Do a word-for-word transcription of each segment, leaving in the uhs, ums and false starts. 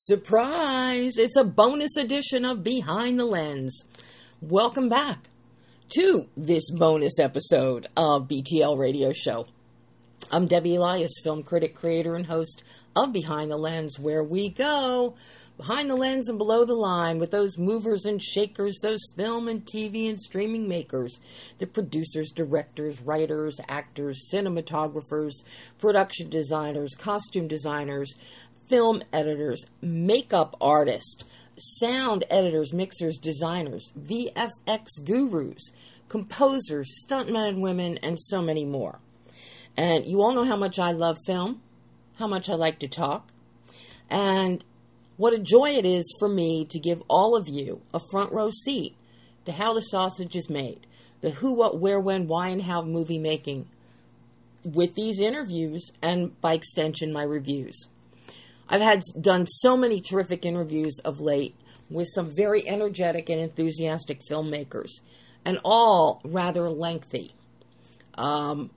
Surprise! It's a bonus edition of Behind the Lens. Welcome back to this bonus episode of B T L Radio Show. I'm Debbie Elias, film critic, creator, and host of Behind the Lens, where we go behind the lens and below the line with those movers and shakers, those film and T V and streaming makers, the producers, directors, writers, actors, cinematographers, production designers, costume designers, film editors, makeup artists, sound editors, mixers, designers, V F X gurus, composers, stuntmen and women, and so many more. And you all know how much I love film, how much I like to talk, and what a joy it is for me to give all of you a front row seat to how the sausage is made, the who, what, where, when, why, and how of movie making with these interviews and, by extension, my reviews. I've had done so many terrific interviews of late with some very energetic and enthusiastic filmmakers, and all rather lengthy. Um,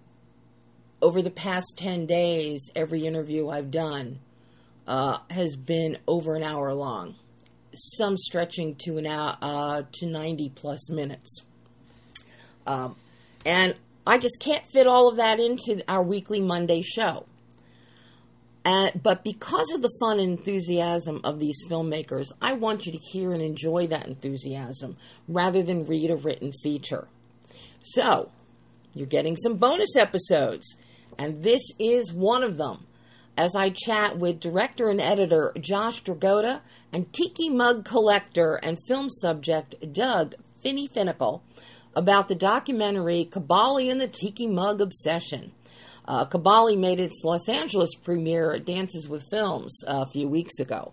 over the past ten days, every interview I've done uh, has been over an hour long, some stretching to an hour uh, to ninety plus minutes. Um, and I just can't fit all of that into our weekly Monday show. Uh, but because of the fun and enthusiasm of these filmmakers, I want you to hear and enjoy that enthusiasm rather than read a written feature. So, you're getting some bonus episodes, and this is one of them, as I chat with director and editor Josh Dragota and tiki mug collector and film subject Doug Finney Finnicle about the documentary Kabali and the Tiki Mug Obsession. Uh, Kabali made its Los Angeles premiere at Dances with Films uh, a few weeks ago.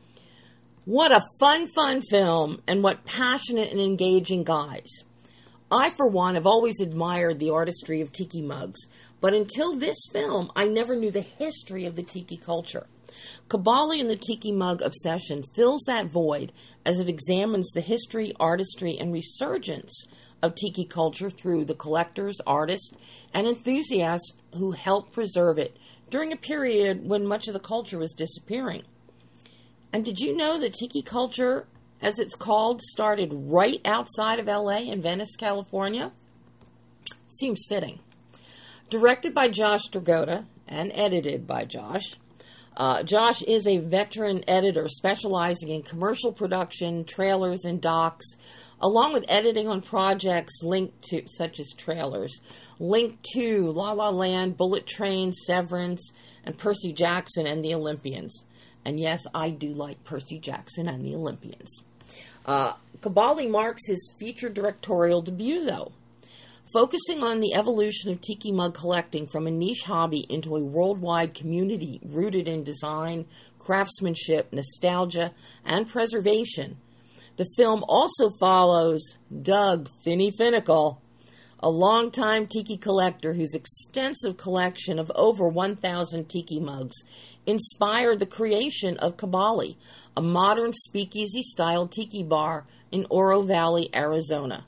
What a fun, fun film, and what passionate and engaging guys. I, for one, have always admired the artistry of tiki mugs, but until this film, I never knew the history of the tiki culture. Kabali and the Tiki Mug Obsession fills that void as it examines the history, artistry, and resurgence of tiki culture through the collectors, artists, and enthusiasts who helped preserve it during a period when much of the culture was disappearing. And did you know that tiki culture, as it's called, started right outside of L A in Venice, California? Seems fitting. Directed by Josh Dragota and edited by Josh, uh, Josh is a veteran editor specializing in commercial production, trailers, and docs, along with editing on projects linked to, such as trailers, linked to La La Land, Bullet Train, Severance, and Percy Jackson and the Olympians. And yes, I do like Percy Jackson and the Olympians. Uh, Kabali marks his feature directorial debut, though, focusing on the evolution of tiki mug collecting from a niche hobby into a worldwide community rooted in design, craftsmanship, nostalgia, and preservation. The film also follows Doug Finney Finnicle, a longtime tiki collector whose extensive collection of over one thousand tiki mugs inspired the creation of Kabali, a modern speakeasy-style tiki bar in Oro Valley, Arizona.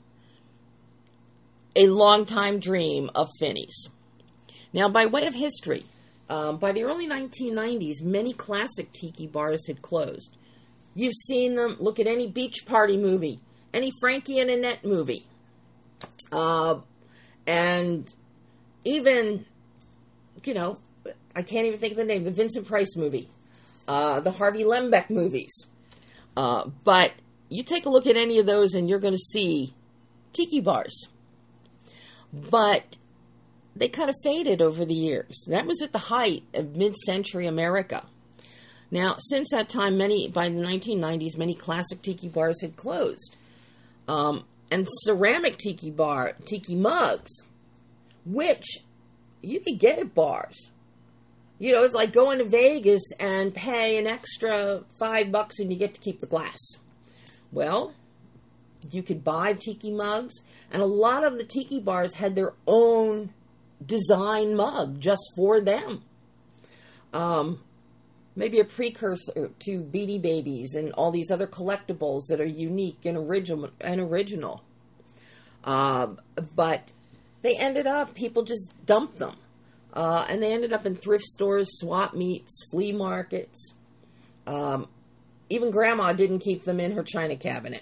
A longtime dream of Finney's. Now, by way of history, um, by the early nineteen nineties, many classic tiki bars had closed. You've seen them. Look at any beach party movie, any Frankie and Annette movie. Uh, and even, you know, I can't even think of the name, the Vincent Price movie, uh, the Harvey Lembeck movies. Uh, but you take a look at any of those and you're going to see tiki bars. But they kind of faded over the years. That was at the height of mid-century America. Now, since that time, many by the nineteen nineties, many classic tiki bars had closed. Um, and ceramic tiki bar, tiki mugs, which you could get at bars. You know, it's like going to Vegas and pay an extra five bucks and you get to keep the glass. Well, you could buy tiki mugs, and a lot of the tiki bars had their own design mug just for them. Um... Maybe a precursor to Beanie Babies and all these other collectibles that are unique and original. And original. Um, but they ended up, people just dumped them. Uh, and they ended up in thrift stores, swap meets, flea markets. Um, even Grandma didn't keep them in her china cabinet.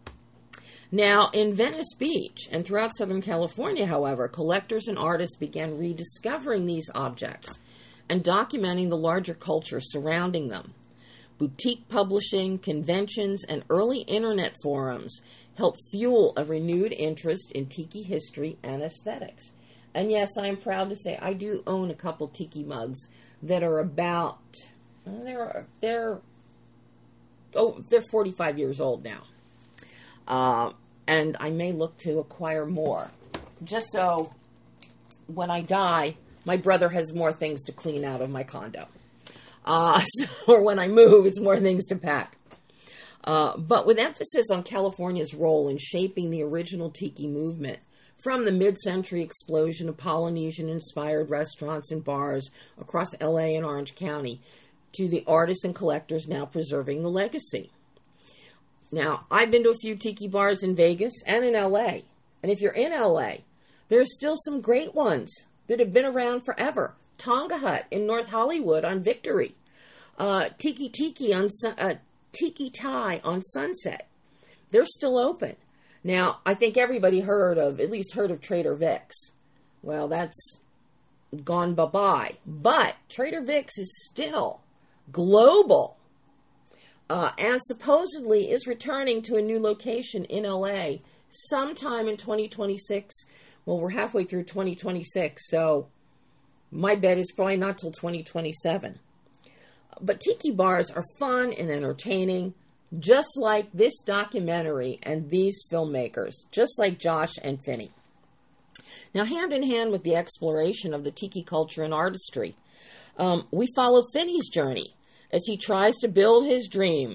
Now, in Venice Beach and throughout Southern California, however, collectors and artists began rediscovering these objects and documenting the larger culture surrounding them. Boutique publishing, conventions, and early internet forums helped fuel a renewed interest in tiki history and aesthetics. And yes, I am proud to say I do own a couple tiki mugs that are about, well, they're, they're, oh, they're forty-five years old now. Uh, and I may look to acquire more, just so when I die, my brother has more things to clean out of my condo. Uh, so, or when I move, it's more things to pack. Uh, but with emphasis on California's role in shaping the original tiki movement, from the mid-century explosion of Polynesian-inspired restaurants and bars across L A and Orange County, to the artists and collectors now preserving the legacy. Now, I've been to a few tiki bars in Vegas and in L A. And if you're in L A, there's still some great ones that have been around forever. Tonga Hut in North Hollywood on Victory. Uh, Tiki Tiki on uh, Tiki Thai on Sunset. They're still open. Now, I think everybody heard of, at least heard of Trader Vic's. Well, that's gone bye-bye. But Trader Vic's is still global. Uh, and supposedly is returning to a new location in L A sometime in twenty twenty-six. Well, we're halfway through twenty twenty-six, so my bet is probably not till twenty twenty-seven. But tiki bars are fun and entertaining, just like this documentary and these filmmakers, just like Josh and Finney. Now, hand in hand with the exploration of the tiki culture and artistry, um, we follow Finney's journey as he tries to build his dream,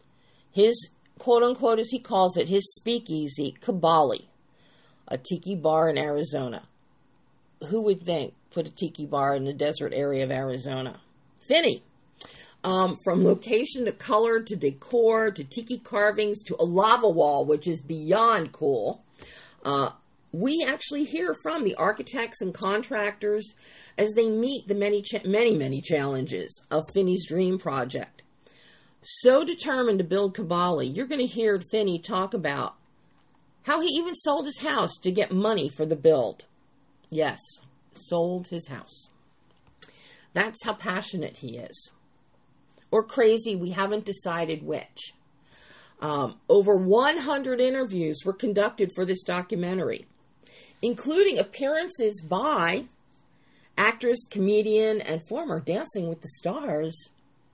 his quote-unquote, as he calls it, his speakeasy, Kabali, a tiki bar in Arizona. Who would think put a tiki bar in the desert area of Arizona? Finney. Um, from location to color to decor to tiki carvings to a lava wall, which is beyond cool. Uh, we actually hear from the architects and contractors as they meet the many, cha- many, many challenges of Finney's dream project. So determined to build Kabali, you're going to hear Finney talk about how he even sold his house to get money for the build. Yes, sold his house. That's how passionate he is. Or crazy, we haven't decided which. Um, over one hundred interviews were conducted for this documentary, including appearances by actress, comedian, and former Dancing with the Stars,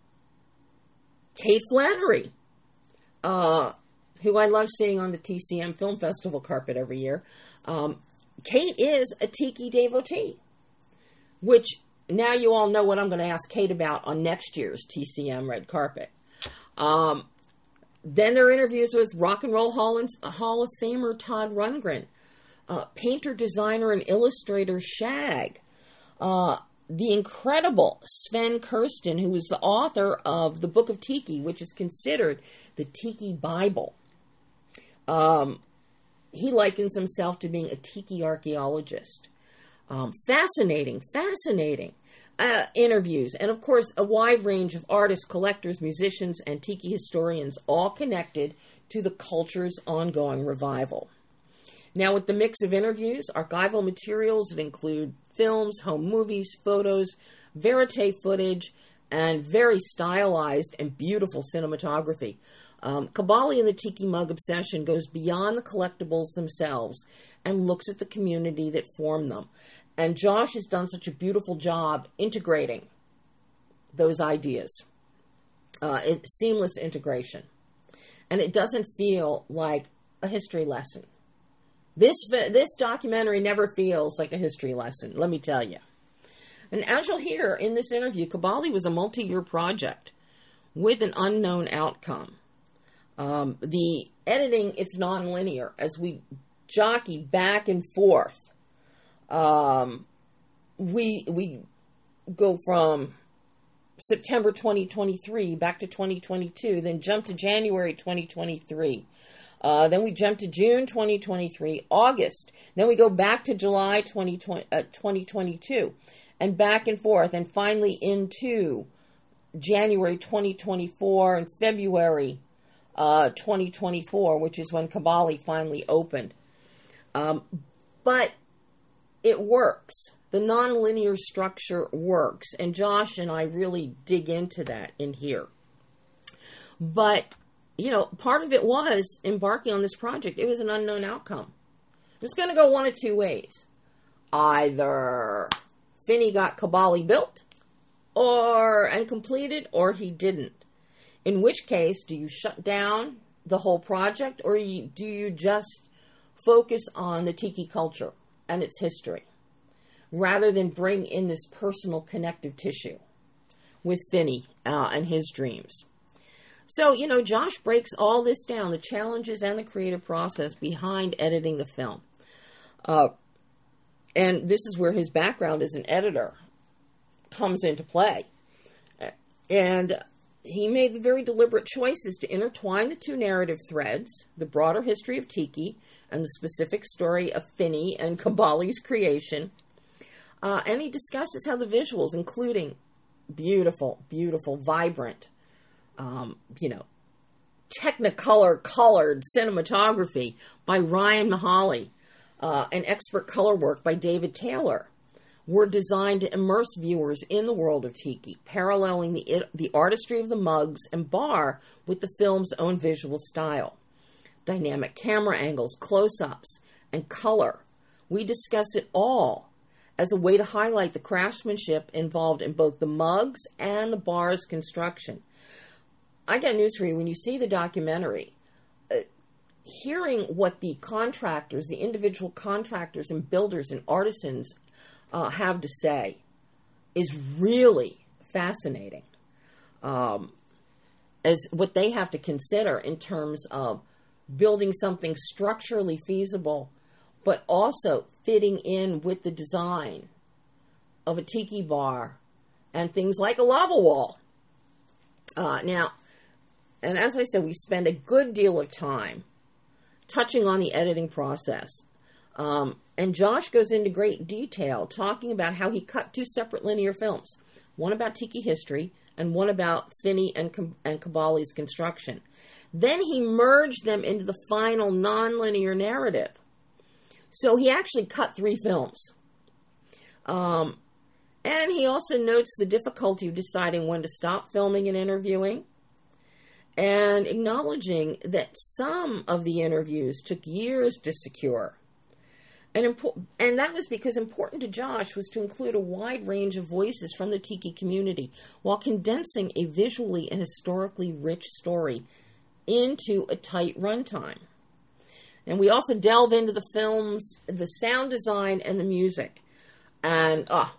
Kate Flannery, uh, who I love seeing on the T C M Film Festival carpet every year. Um, Kate is a tiki devotee, which now you all know what I'm going to ask Kate about on next year's T C M red carpet. Um, then there are interviews with Rock and Roll Hall, and, Hall of Famer Todd Rundgren, uh, painter, designer, and illustrator Shag, uh, the incredible Sven Kirsten, who is the author of the Book of Tiki, which is considered the Tiki Bible. Um, he likens himself to being a tiki archaeologist. Um, fascinating, fascinating uh, interviews. And, of course, a wide range of artists, collectors, musicians, and tiki historians, all connected to the culture's ongoing revival. Now, with the mix of interviews, archival materials that include films, home movies, photos, verite footage, and very stylized and beautiful cinematography. Um, Kabali and the Tiki Mug Obsession goes beyond the collectibles themselves and looks at the community that formed them. And Josh has done such a beautiful job integrating those ideas. Uh, it, seamless integration. And it doesn't feel like a history lesson. This this documentary never feels like a history lesson, let me tell you. And as you'll hear in this interview, Kabali was a multi-year project with an unknown outcome. Um, the editing, it's non-linear as we jockey back and forth. Um, we we go from September twenty twenty-three back to twenty twenty-two, then jump to January twenty twenty-three. Uh, then we jump to June twenty twenty-three, August. Then we go back to July twenty twenty, uh, twenty twenty-two, and back and forth, and finally into January twenty twenty-four and February uh, twenty twenty-four, which is when Kabali finally opened. Um, but it works. The nonlinear structure works, and Josh and I really dig into that in here. But, you know, part of it was embarking on this project. It was an unknown outcome. It was going to go one of two ways. Either Finney got Kabali built or and completed, or he didn't. In which case, do you shut down the whole project, or you, do you just focus on the tiki culture and its history, rather than bring in this personal connective tissue with Finney uh, and his dreams? So, you know, Josh breaks all this down, the challenges and the creative process behind editing the film. Uh, and this is where his background as an editor comes into play. And he made the very deliberate choices to intertwine the two narrative threads, the broader history of tiki and the specific story of Finney and Kabali's creation. Uh, and he discusses how the visuals, including beautiful, beautiful, vibrant, um, you know, Technicolor colored cinematography by Ryan Mahaly, uh, and expert color work by David Taylor, were designed to immerse viewers in the world of tiki, paralleling the, the artistry of the mugs and bar with the film's own visual style. Dynamic camera angles, close-ups, and color. We discuss it all as a way to highlight the craftsmanship involved in both the mugs and the bar's construction. I got news for you. When you see the documentary, uh, hearing what the contractors, the individual contractors and builders and artisans uh, have to say is really fascinating. Um, as what they have to consider in terms of building something structurally feasible, but also fitting in with the design of a tiki bar and things like a lava wall. Uh, now, and as I said, we spend a good deal of time touching on the editing process. Um, and Josh goes into great detail talking about how he cut two separate linear films, one about tiki history and one about Finney and, and Kabali's construction. Then he merged them into the final nonlinear narrative. So he actually cut three films. Um, and he also notes the difficulty of deciding when to stop filming and interviewing, and acknowledging that some of the interviews took years to secure. And, impo- and that was because important to Josh was to include a wide range of voices from the tiki community while condensing a visually and historically rich story into a tight runtime. And we also delve into the film's, the sound design and the music. And, ah,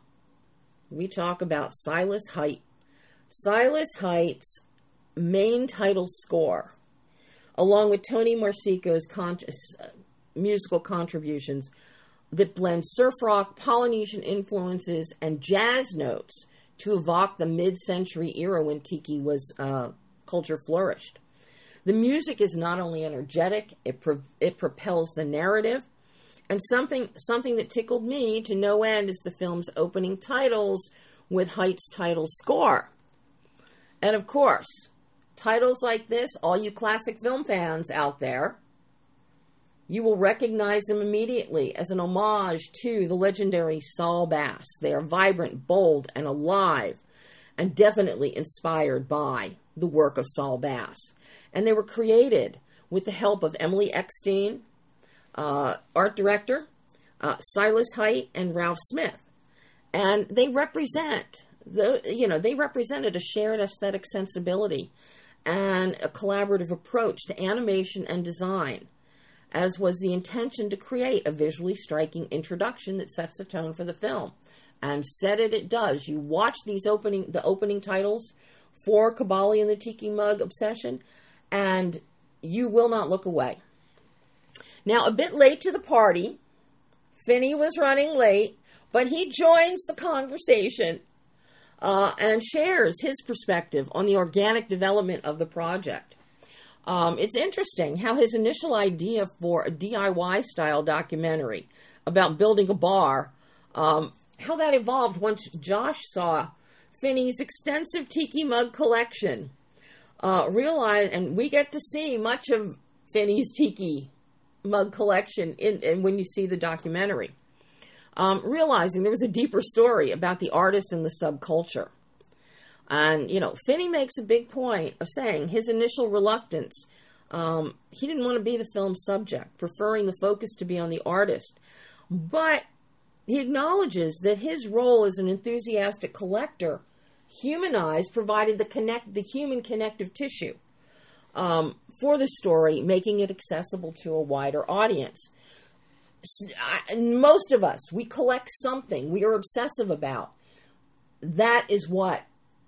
we talk about Silas Height. Silas Height's main title score, along with Tony Marsico's con- uh, musical contributions that blend surf rock, Polynesian influences, and jazz notes to evoke the mid-century era when tiki was uh, culture flourished. The music is not only energetic, it pro- it propels the narrative, and something something that tickled me to no end is the film's opening titles with Height's title score. And of course, titles like this, all you classic film fans out there, you will recognize them immediately as an homage to the legendary Saul Bass. They are vibrant, bold, and alive, and definitely inspired by the work of Saul Bass. And they were created with the help of Emily Eckstein, uh, art director, uh, Silas Height, and Ralph Smith. And they represent, the you know, they represented a shared aesthetic sensibility and a collaborative approach to animation and design, as was the intention to create a visually striking introduction that sets the tone for the film. And said it, it does. You watch these opening, the opening titles for Kabali and the Tiki Mug Obsession, and you will not look away. Now, a bit late to the party, Finney was running late, but he joins the conversation uh, and shares his perspective on the organic development of the project. Um, it's interesting how his initial idea for a D I Y-style documentary about building a bar, um, how that evolved once Josh saw Finney's extensive tiki mug collection. Uh, realize, and we get to see much of Finney's tiki mug collection in, in when you see the documentary. Um, realizing there was a deeper story about the artist and the subculture. And, you know, Finney makes a big point of saying his initial reluctance, um, he didn't want to be the film's subject, preferring the focus to be on the artist. But he acknowledges that his role as an enthusiastic collector humanized, provided the connect, the human connective tissue um, for the story, making it accessible to a wider audience. Most of us, we collect something we are obsessive about. That is what,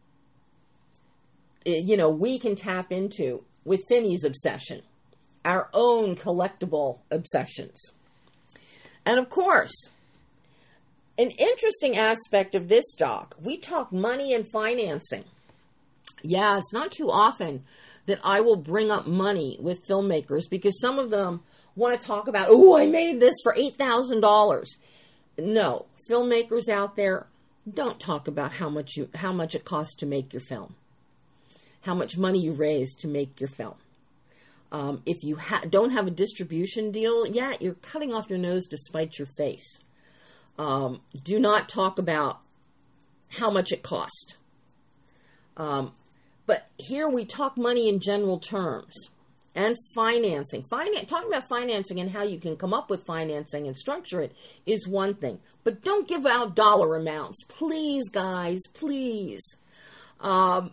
you know, we can tap into with Finney's obsession, our own collectible obsessions. And of course, an interesting aspect of this doc, we talk money and financing. Yeah, it's not too often that I will bring up money with filmmakers because some of them want to talk about, oh, I made this for eight thousand dollars. No, filmmakers out there, don't talk about how much you how much it costs to make your film, how much money you raise to make your film. Um, if you ha- don't have a distribution deal, yeah, you're cutting off your nose to spite your face. Um, do not talk about how much it cost. Um, but here we talk money in general terms and financing. Finan- talking about financing and how you can come up with financing and structure it is one thing. But don't give out dollar amounts. Please, guys, please. Um,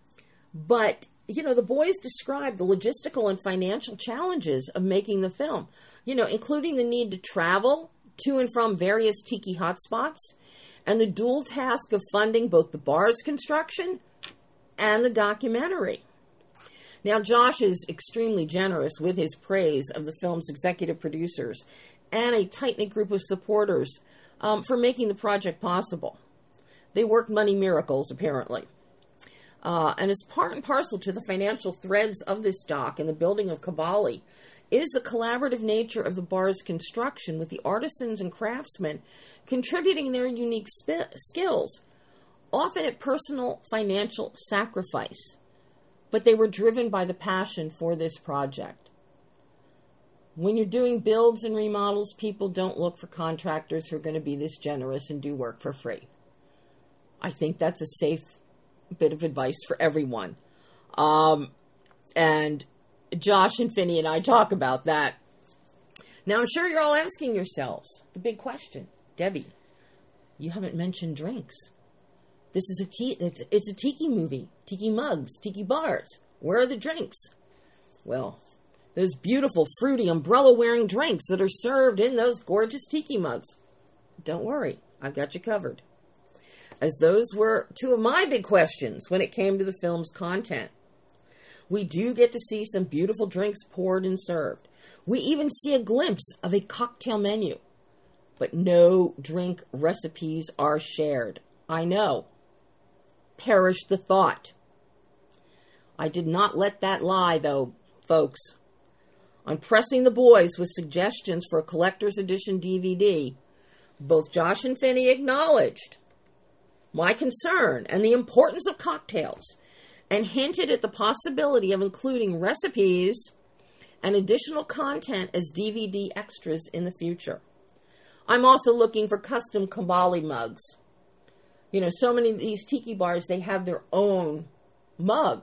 but, you know, the boys describe the logistical and financial challenges of making the film, you know, including the need to travel to and from various tiki hotspots, and the dual task of funding both the bar's construction and the documentary. Now, Josh is extremely generous with his praise of the film's executive producers and a tight-knit group of supporters um, for making the project possible. They worked money miracles, apparently. Uh, and as part and parcel to the financial threads of this doc and the building of Kabali, it is the collaborative nature of the bar's construction with the artisans and craftsmen contributing their unique sp- skills, often at personal financial sacrifice. But they were driven by the passion for this project. When you're doing builds and remodels, people don't look for contractors who are going to be this generous and do work for free. I think that's a safe bit of advice for everyone. Um, and Josh and Finney and I talk about that. Now, I'm sure you're all asking yourselves the big question. Debbie, you haven't mentioned drinks. This is a tea, it's, it's a tiki movie. Tiki mugs, tiki bars. Where are the drinks? Well, those beautiful, fruity, umbrella-wearing drinks that are served in those gorgeous tiki mugs. Don't worry, I've got you covered. As those were two of my big questions when it came to the film's content. We do get to see some beautiful drinks poured and served. We even see a glimpse of a cocktail menu. But no drink recipes are shared. I know. Perish the thought. I did not let that lie, though, folks. On pressing the boys with suggestions for a collector's edition D V D, both Josh and Finney acknowledged my concern and the importance of cocktails, and hinted at the possibility of including recipes and additional content as D V D extras in the future. I'm also looking for custom Kabali mugs. You know, so many of these tiki bars, they have their own mug.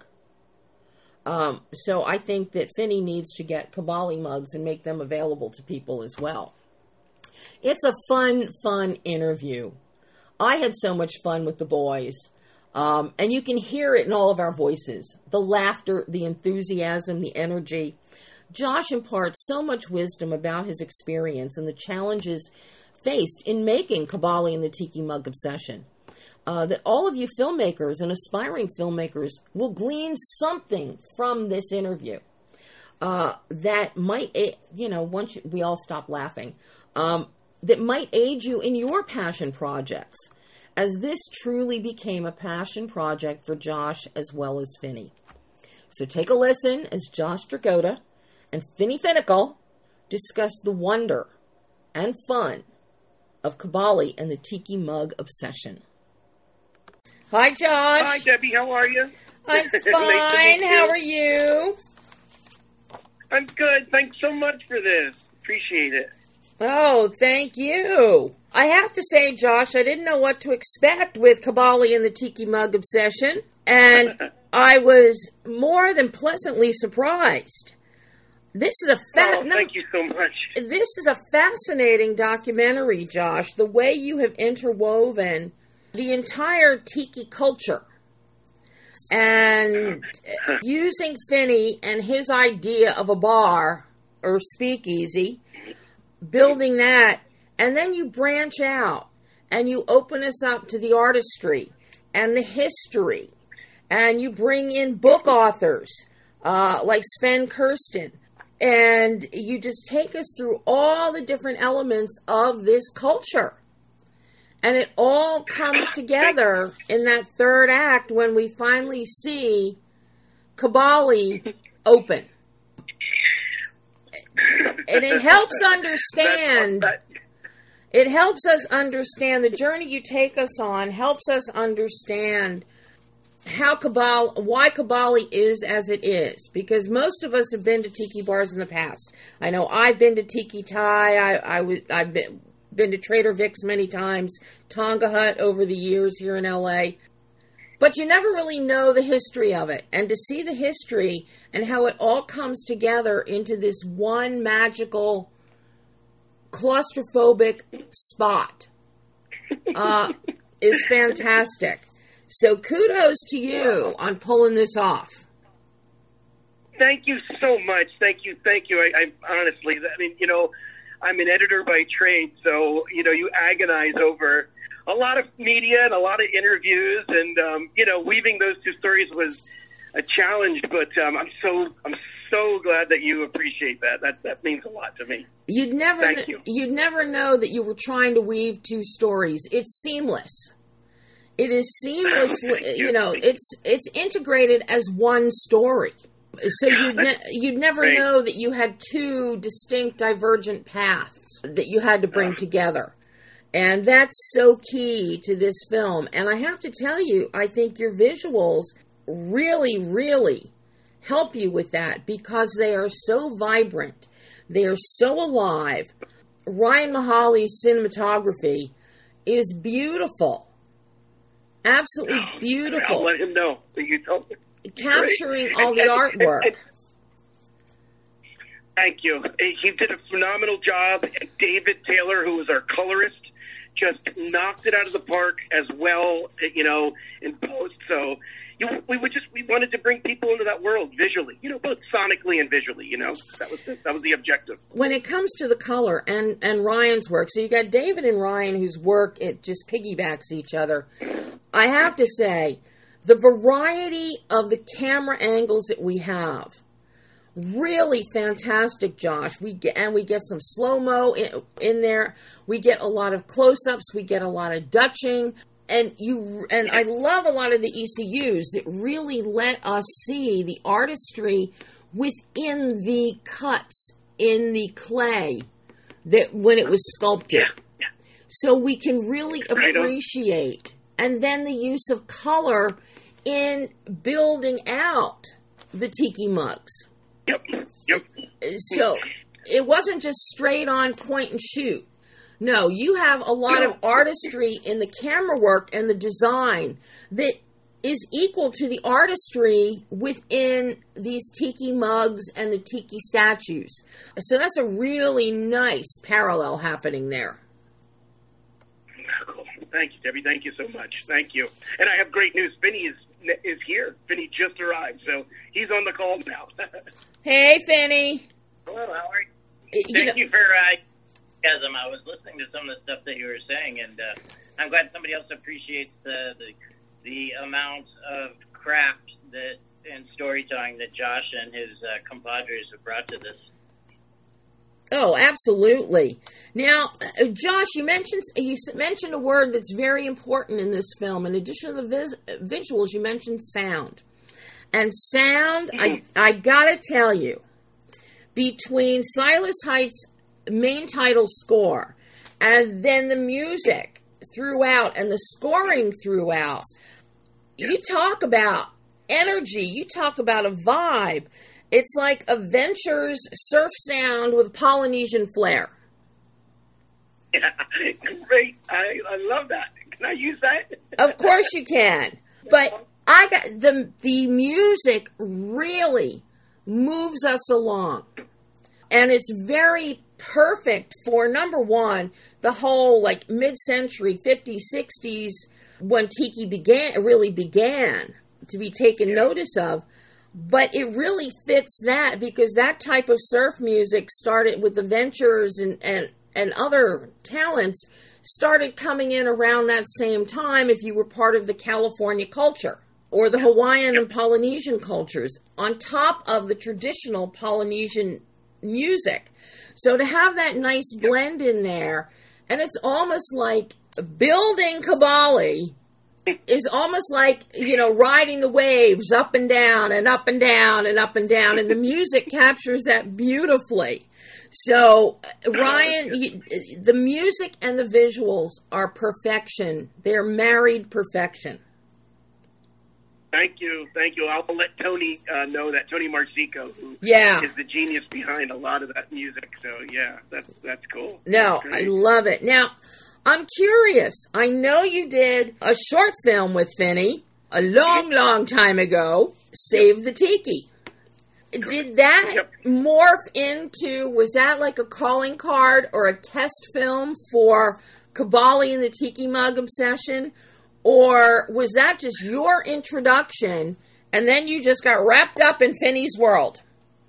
Um, so I think that Finney needs to get Kabali mugs and make them available to people as well. It's a fun, fun interview. I had so much fun with the boys. Um, and you can hear it in all of our voices. The laughter, the enthusiasm, the energy. Josh imparts so much wisdom about his experience and the challenges faced in making Kabali and the Tiki Mug Obsession. Uh, that all of you filmmakers and aspiring filmmakers will glean something from this interview. Uh, that might, you know, once you, we all stop laughing, um, that might aid you in your passion projects, as this truly became a passion project for Josh as well as Finney. So take a listen as Josh Dragota and Finney Finnicle discuss the wonder and fun of Kabali and the Tiki Mug Obsession. Hi, Josh. Hi, Debbie. How are you? I'm Nice to fine. meet you. How are you? I'm good. Thanks so much for this. Appreciate it. Oh, thank you. I have to say, Josh, I didn't know what to expect with Kabali and the Tiki Mug Obsession, and I was more than pleasantly surprised. This is a fa- oh, thank you so much. This is a fascinating documentary, Josh, the way you have interwoven the entire tiki culture and using Finney and his idea of a bar or speakeasy, building that, and then you branch out and you open us up to the artistry and the history, and you bring in book authors uh, like Sven Kirsten, and you just take us through all the different elements of this culture. And it all comes together in that third act when we finally see Kabali open. And it helps understand, it helps us understand, the journey you take us on helps us understand how Kabali, why Kabali is as it is. Because most of us have been to tiki bars in the past. I know I've been to Tiki Thai, I, I was, I've been... been to Trader Vic's many times, Tonga Hut over the years here in L A. But you never really know the history of it. And to see the history and how it all comes together into this one magical, claustrophobic spot uh, is fantastic. So kudos to you on pulling this off. Thank you so much. Thank you. Thank you. I, I honestly, I mean, you know, I'm an editor by trade, so, you know, you agonize over a lot of media and a lot of interviews, and, um, you know, weaving those two stories was a challenge, but um, I'm so I'm so glad that you appreciate that. That that means a lot to me. You'd never, Thank you. You'd never know that you were trying to weave two stories. It's seamless. It is seamlessly, you. you know, it's it's integrated as one story. So you'd, ne- you'd never Great. know that you had two distinct divergent paths that you had to bring together. And that's so key to this film. And I have to tell you, I think your visuals really, really help you with that because they are so vibrant. They are so alive. Ryan Mahali's cinematography is beautiful. Absolutely beautiful. I'll let him know that you told me. Capturing Great. all the and, and, artwork. And, and, thank you. He did a phenomenal job. And David Taylor, who was our colorist, just knocked it out of the park as well, you know, in post. So you, we would just we wanted to bring people into that world visually, you know, both sonically and visually. You know, that was the, that was the objective. When it comes to the color and and Ryan's work, so you got David and Ryan, whose work it just piggybacks each other. I have to say, the variety of the camera angles that we have, really fantastic, Josh. We get, and we get some slow-mo in, in there. We get a lot of close-ups. We get a lot of Dutching. And you and I love a lot of the E C Us that really let us see the artistry within the cuts in the clay that when it was sculpted. Yeah. Yeah. So we can really Right on. appreciate. And then the use of color in building out the tiki mugs. Yep. Yep. So it wasn't just straight on point and shoot. No, you have a lot of artistry in the camera work and the design that is equal to the artistry within these tiki mugs and the tiki statues. So that's a really nice parallel happening there. Thank you, Debbie. Thank you so much. Thank you. And I have great news. Vinny is is here. Vinny just arrived, so he's on the call now. Hey, Finny. Hello, how are you? You Thank know, you for uh, enthusiasm. I was listening to some of the stuff that you were saying, and uh, I'm glad somebody else appreciates the, the the amount of craft that and storytelling that Josh and his uh, compadres have brought to this. Oh, absolutely. Now, uh, Josh, you mentioned you s- mentioned a word that's very important in this film. In addition to the vis- visuals, you mentioned sound. And sound, I I gotta tell you, between Silas Heights' main title score and then the music throughout and the scoring throughout, you talk about energy. You talk about a vibe. It's like a Ventures surf sound with Polynesian flair. Yeah, great. I, I love that. Can I use that? Of course you can. But I got the the music really moves us along. And it's very perfect for, number one, the whole like mid-century fifties, sixties when Tiki began really began to be taken notice of. But it really fits that because that type of surf music started with the Ventures and, and, and other talents started coming in around that same time if you were part of the California culture or the Hawaiian and Polynesian cultures on top of the traditional Polynesian music. So to have that nice blend in there, and it's almost like building Kabali is almost like, you know, riding the waves up and down and up and down and up and down, and the music captures that beautifully. So, Ryan, you, the music and the visuals are perfection. They're married perfection. Thank you, thank you. I'll let Tony uh, know that, Tony Marsico, who yeah. is the genius behind a lot of that music. So, yeah, that's that's cool. No, that's I love it. Now, I'm curious. I know you did a short film with Finney a long, long time ago, Save the Tiki. Did that yep. morph into, was that like a calling card or a test film for Kabali and the Tiki Mug obsession? Or was that just your introduction and then you just got wrapped up in Finney's world?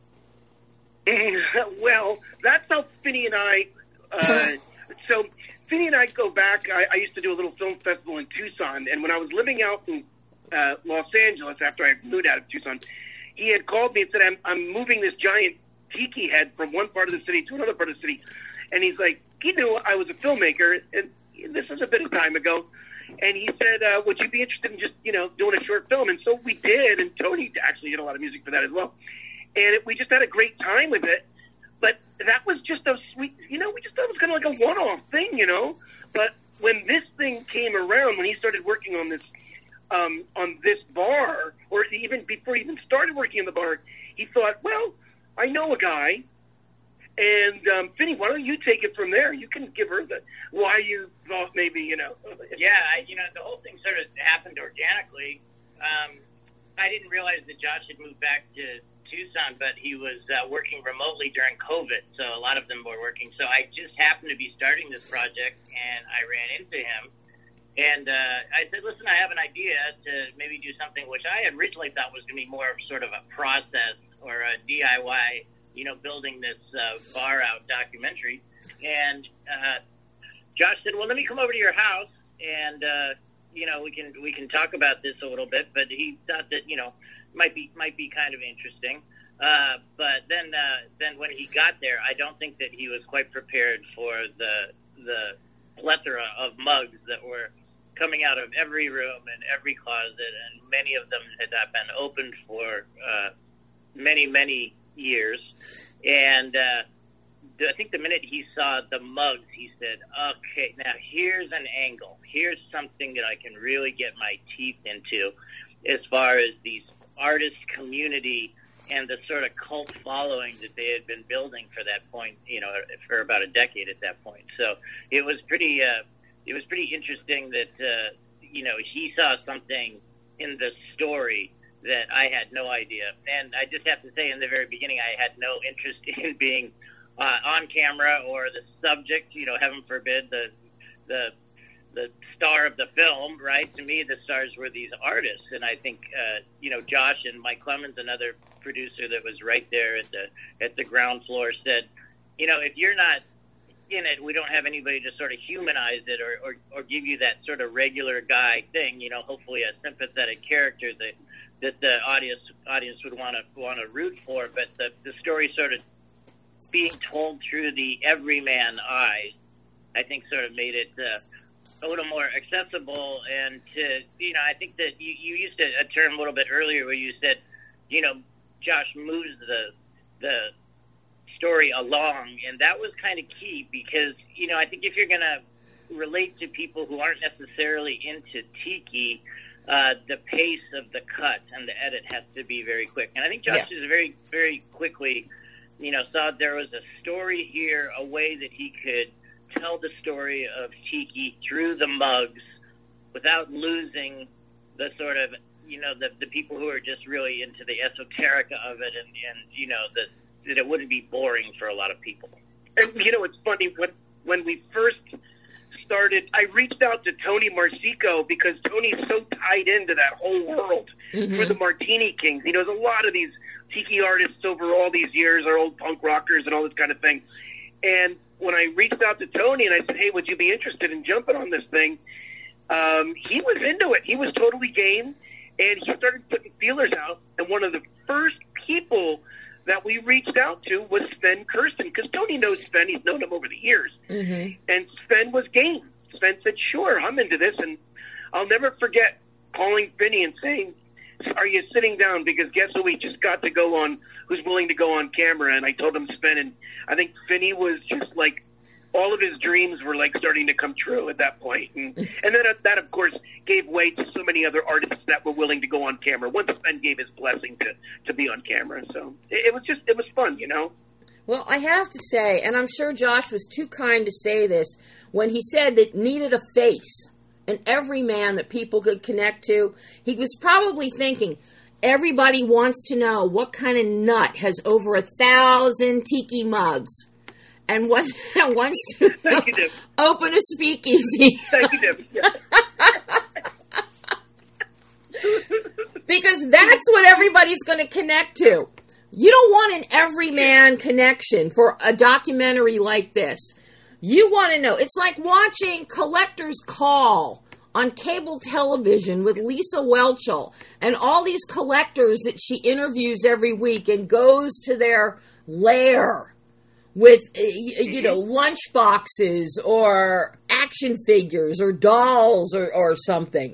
Well, that's how Finney and I, uh, so Finney and I go back, I, I used to do a little film festival in Tucson, and when I was living out in uh, Los Angeles after I moved out of Tucson, he had called me and said, I'm, I'm moving this giant tiki head from one part of the city to another part of the city. And he's like, he knew I was a filmmaker, and this was a bit of time ago. And he said, uh, would you be interested in just, you know, doing a short film? And so we did, and Tony actually did a lot of music for that as well. And it, we just had a great time with it. But that was just a sweet, you know, we just thought it was kind of like a one-off thing, you know. But when this thing came around, when he started working on this, Um, on this bar, or even before he even started working in the bar, he thought, well, I know a guy, and um, Finney, why don't you take it from there? You can give her the why you thought maybe, you know. Yeah, I, you know, the whole thing sort of happened organically. Um, I didn't realize that Josh had moved back to Tucson, but he was uh, working remotely during COVID, so a lot of them were working. So I just happened to be starting this project, and I ran into him. And uh, I said, listen, I have an idea to maybe do something which I originally thought was going to be more of sort of a process or a D I Y, you know, building this uh, bar out documentary. And uh, Josh said, well, let me come over to your house and, uh, you know, we can we can talk about this a little bit. But he thought that, you know, might be might be kind of interesting. Uh, but then uh, then when he got there, I don't think that he was quite prepared for the the plethora of mugs that were coming out of every room and every closet, and many of them had not been opened for uh, many, many years. And uh, I think the minute he saw the mugs, he said, okay, now here's an angle. Here's something that I can really get my teeth into as far as these artist community and the sort of cult following that they had been building for that point, you know, for about a decade at that point. So it was pretty... Uh, It was pretty interesting that, uh, you know, he saw something in the story that I had no idea. And I just have to say, in the very beginning, I had no interest in being uh, on camera or the subject, you know, heaven forbid, the the the star of the film, right? To me, the stars were these artists. And I think, uh, you know, Josh and Mike Clemens, another producer that was right there at the at the ground floor, said, you know, if you're not in it, we don't have anybody to sort of humanize it or, or, or give you that sort of regular guy thing, you know, hopefully a sympathetic character that that the audience audience would want to want to root for. But the, the story sort of being told through the everyman eye, I think sort of made it uh, a little more accessible. And to, you know, I think that you, you used a, a term a little bit earlier where you said, you know, Josh moves the the story along, and that was kind of key because, you know, I think if you're going to relate to people who aren't necessarily into tiki, uh, the pace of the cut and the edit has to be very quick. And I think Josh Yeah. is very, very quickly, you know, saw there was a story here, a way that he could tell the story of Tiki through the mugs without losing the sort of, you know, the, the people who are just really into the esoterica of it, and, and you know, that, that it wouldn't be boring for a lot of people. And, you know, it's funny, when, when we first started, I reached out to Tony Marsico because Tony's so tied into that whole world Mhm. for the Martini Kings. He knows a lot of these tiki artists over all these years, our old punk rockers and all this kind of thing. And when I reached out to Tony and I said, hey, would you be interested in jumping on this thing? Um, he was into it. He was totally game. And he started putting feelers out. And one of the first people that we reached out to was Sven Kirsten, because Tony knows Sven. He's known him over the years. Mhm. And Sven was game. Sven said, sure, I'm into this. And I'll never forget calling Finney and saying, are you sitting down? Because guess who we just got to go on, who's willing to go on camera? And I told him Sven, and I think Finney was just like, all of his dreams were like starting to come true at that point. And, and then that, of course, gave way to so many other artists that were willing to go on camera once Sven gave his blessing to, to be on camera. So it, it was just, it was fun, you know? Well, I have to say, and I'm sure Josh was too kind to say this, when he said that needed a face, an everyman that people could connect to, he was probably thinking, everybody wants to know what kind of nut has over a thousand tiki mugs and wants, wants to Thank you, Deb. open a speakeasy. Thank you, Deb. Because that's what everybody's going to connect to. You don't want an everyman connection for a documentary like this. You want to know. It's like watching Collector's Call on cable television with Lisa Welchel and all these collectors that she interviews every week and goes to their lair with, you know, lunch boxes or action figures or dolls or, or something.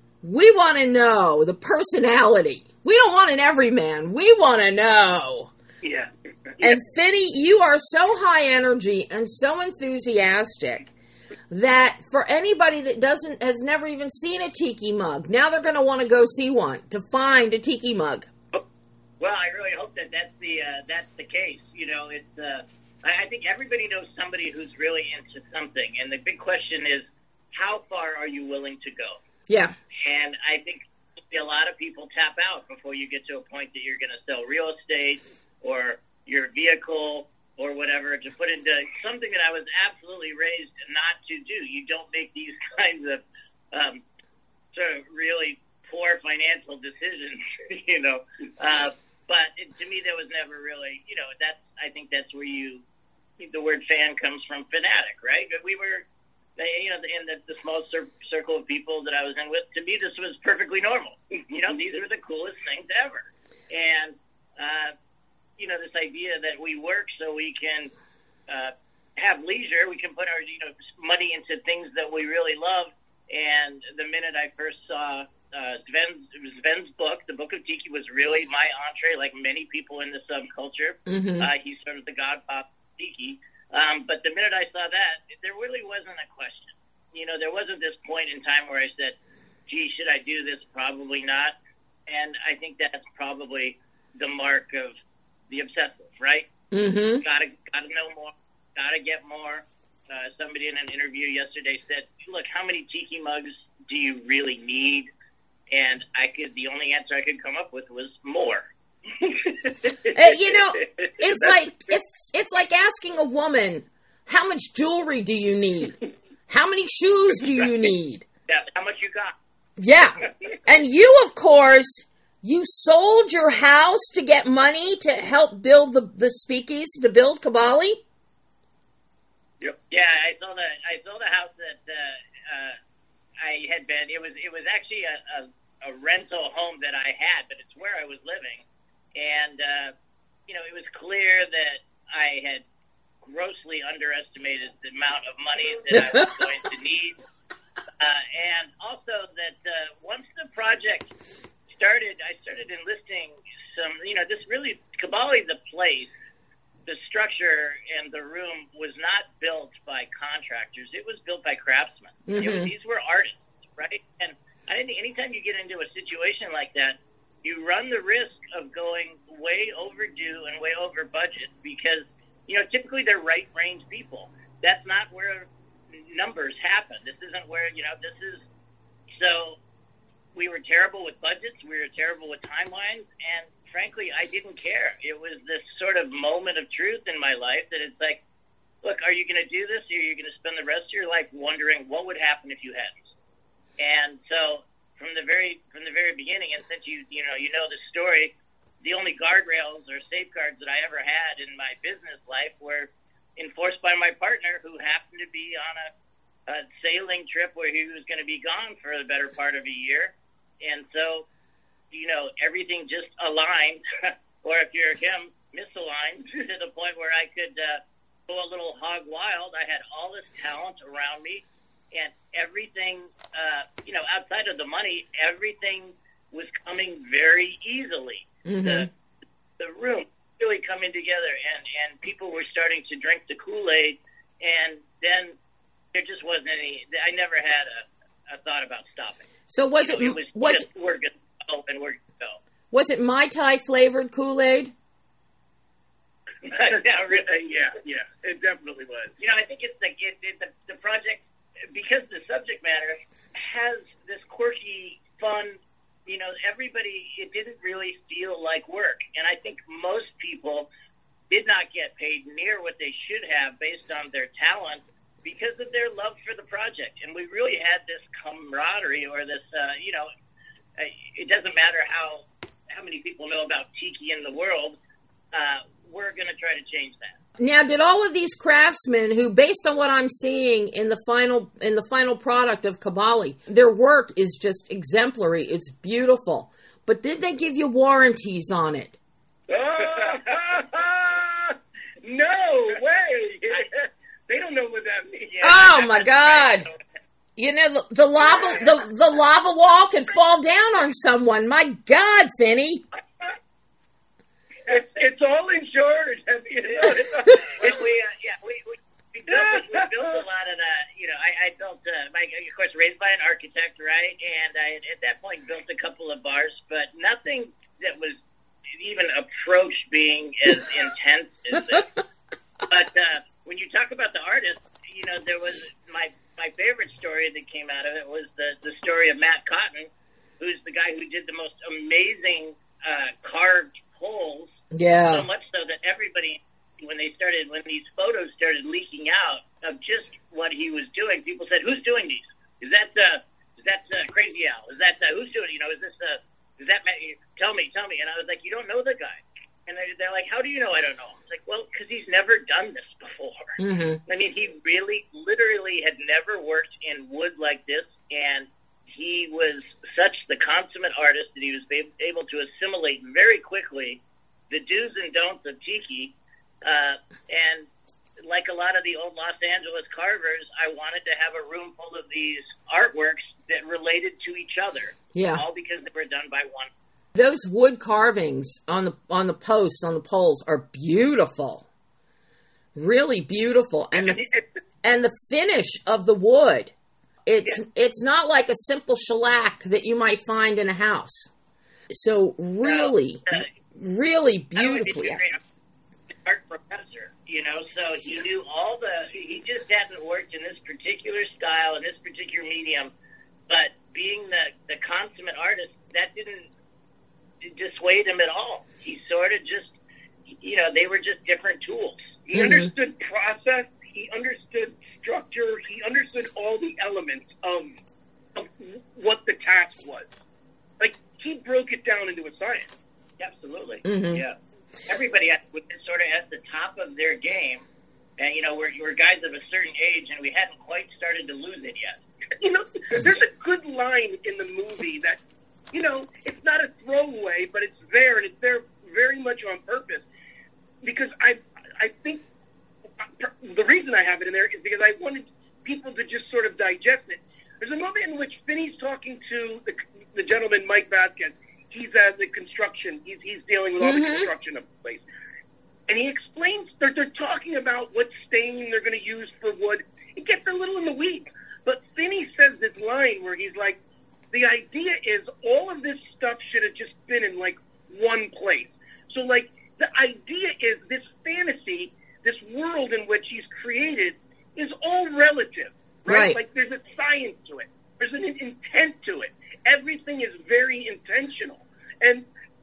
We want to know the personality. We don't want an everyman. We want to know. Yeah. And Finney, you are so high energy and so enthusiastic that for anybody that doesn't has never even seen a tiki mug, now they're going to want to go see one to find a tiki mug. Well, I really hope that that's the uh, that's the case. You know, it's uh, I I think everybody knows somebody who's really into something, and the big question is, how far are you willing to go? Yeah. And I think a lot of people tap out before you get to a point that you're going to sell real estate or your vehicle or whatever to put into something that I was absolutely raised not to do. You don't make these kinds of um, sort of really poor financial decisions, you know. Uh, but it, to me, that was never really, you know, that's, I think that's where you, the word fan comes from, fanatic, right? We were, you know, in the, the small cir- circle of people that I was in with, to me, this was perfectly normal. You know, these are the coolest things ever. And, uh, you know, this idea that we work so we can uh, have leisure, we can put our, you know, money into things that we really love. And the minute I first saw uh, Sven's, Sven's book, the Book of Tiki, was really my entree, like many people in the subculture. Mm-hmm. Uh, he's sort of the godfather of Tiki. Um, but the minute I saw that, there really wasn't a question. You know, there wasn't this point in time where I said, gee, should I do this? Probably not. And I think that's probably the mark of the obsessive, right? Mm-hmm. Gotta, gotta know more. Gotta get more. Uh, somebody in an interview yesterday said, look, how many tiki mugs do you really need? And I could, the only answer I could come up with was more. Uh, you know, it's like it's it's like asking a woman, how much jewelry do you need? How many shoes do you need? Yeah, how much you got? Yeah. And you, of course, you sold your house to get money to help build the, the speakeasy, to build Kabali? Yep. Yeah, I sold a I sold a house that uh, uh, I had been. It was it was actually a, a, a rental home that I had, but it's where I was living. And, uh, you know, it was clear that I had grossly underestimated the amount of money that I was going to need. Uh, and also that uh, once the project started, I started enlisting some, you know, this really, Kabali, the place, the structure and the room was not built by contractors. It was built by craftsmen. Mm-hmm. It was, these were artists, right? And I think anytime you get into a situation like that, you run the risk of going way overdue and way over budget because, you know, typically they're right range people. That's not where numbers happen. This isn't where, you know, this is, so we were terrible with budgets. We were terrible with timelines. And frankly, I didn't care. It was this sort of moment of truth in my life that it's like, look, are you going to do this? Or are you going to spend the rest of your life wondering what would happen if you hadn't? And so from the very from the very beginning, and since you you know you know the story, the only guardrails or safeguards that I ever had in my business life were enforced by my partner, who happened to be on a, a sailing trip where he was going to be gone for the better part of a year, and so you know everything just aligned, or if you're him, misaligned to the point where I could uh, go a little hog wild. I had all this talent around me. And everything, uh, you know, outside of the money, everything was coming very easily. Mm-hmm. The the room really coming together, and, and people were starting to drink the Kool-Aid, and then there just wasn't any. I never had a, a thought about stopping. So was you it? Know, it was, was just, it, we're going to go, and we're going to go. Was it Mai Tai flavored Kool-Aid? yeah, really, yeah, yeah, it definitely was. You know, I think it's like it, it, the the project. Because the subject matter has this quirky, fun, you know, everybody, it didn't really feel like work. And I think most people did not get paid near what they should have based on their talent because of their love for the project. And we really had this camaraderie or this, uh, you know, it doesn't matter how, how many people know about tiki in the world, uh, we're going to try to change that. Now, did all of these craftsmen who, based on what I'm seeing in the final in the final product of Kabali, their work is just exemplary. It's beautiful. But did they give you warranties on it? No way. They don't know what that means. Oh my God! You know the, the lava the the lava wall can fall down on someone. My God, Finney. It's, it's all insured. You know, it's all, well, we, uh, yeah, we, we, we, built, we built a lot of that. You know, I, I built, uh, my, of course, raised by an architect, right? And I, at that point, built a couple of bars, but nothing that was even approached being as intense as this. But uh, when you talk about the artist, you know, there was my my favorite story that came out of it was the the story of Matt Cotton, who's the guy who did the most amazing uh, carved poles. Yeah. So much so that everybody, when they started, when these photos started leaking out of just what he was doing, people said, "Who's doing these? Is that uh, is that uh, Crazy Al? Is that uh, who's doing? You know, is this uh, is that? Tell me, tell me." And I was like, "You don't know the guy." And they, they're like, "How do you know I don't know?" I was like, "Well, because he's never done this before." Mm-hmm. I mean, he really, literally had never worked in wood like this, and he was such the consummate artist that he was able to assimilate very quickly the do's and don'ts of tiki, uh, and like a lot of the old Los Angeles carvers, I wanted to have a room full of these artworks that related to each other. Yeah. All because they were done by one. Those wood carvings on the on the posts, on the poles, are beautiful. Really beautiful. And the, and the finish of the wood, it's, yeah. it's not like a simple shellac that you might find in a house. So really... No, uh, Really beautifully. Art professor, you know, so he knew all the, he just hadn't worked in this particular style, in this particular medium, but being the, the consummate artist, that didn't dissuade him at all. He sort of just, you know, they were just different tools. He mm-hmm. understood process, he understood structure, he understood all the elements of, of what the task was. Like, he broke it down into a science. Absolutely. Mm-hmm. Yeah. Everybody at, was sort of at the top of their game. And, you know, we're, we're guys of a certain age, and we hadn't quite started to lose it yet. You know, there's a good line in the movie that, you know, it's not a throwaway, but it's there, and it's there very much on purpose. Because I I think the reason I have it in there is because I wanted people to just sort of digest it. There's a moment in which Finney's talking to the, the gentleman, Mike Vasquez. He's at the construction. He's he's dealing with all mm-hmm. the construction of the place. And he explains, they're, they're talking about what stain they're going to use for wood. It gets a little in the weeds. But Finney says this line where he's like, the idea is all of this stuff should have just been in, like, one place. So, like, the idea is this fantasy, this world in which he's created, is all relative, right? Right. Like, there's a science to it. There's an intent to it. Everything is very intentional. And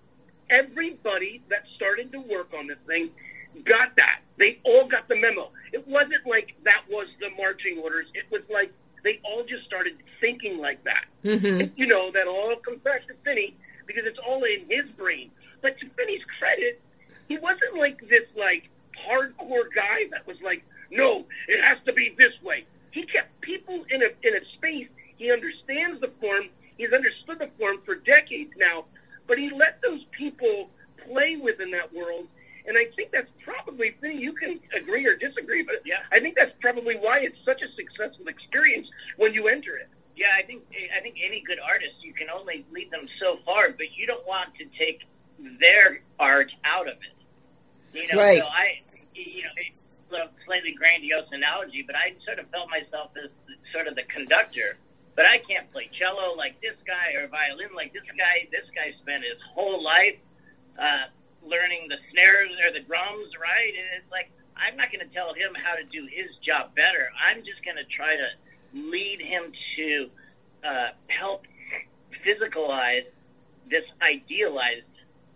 everybody that started to work on this thing got that. They all got the memo. It wasn't like that was the marching orders. It was like they all just started thinking like that. Mm-hmm. And, you know, that all comes back to Finney because it's all in his brain. But to Finney's credit, he wasn't like this, like, hardcore guy that was like, no, it has to be this way. He kept people in a in a space. He understands the form. He's understood the form for decades now. But he let those people play within that world. And I think that's probably, Finney, you can agree or disagree, but yeah. I think that's probably why it's such a successful experience when you enter it. Yeah, I think I think any good artist, you can only lead them so far, but you don't want to take their art out of it. You know, right. so I, you know, it's a slightly grandiose analogy, but I sort of felt myself as sort of the conductor. But I can't play cello like this guy or violin like this guy. This guy spent his whole life uh, learning the snares or the drums, right? And it's like, I'm not going to tell him how to do his job better. I'm just going to try to lead him to uh, help physicalize this idealized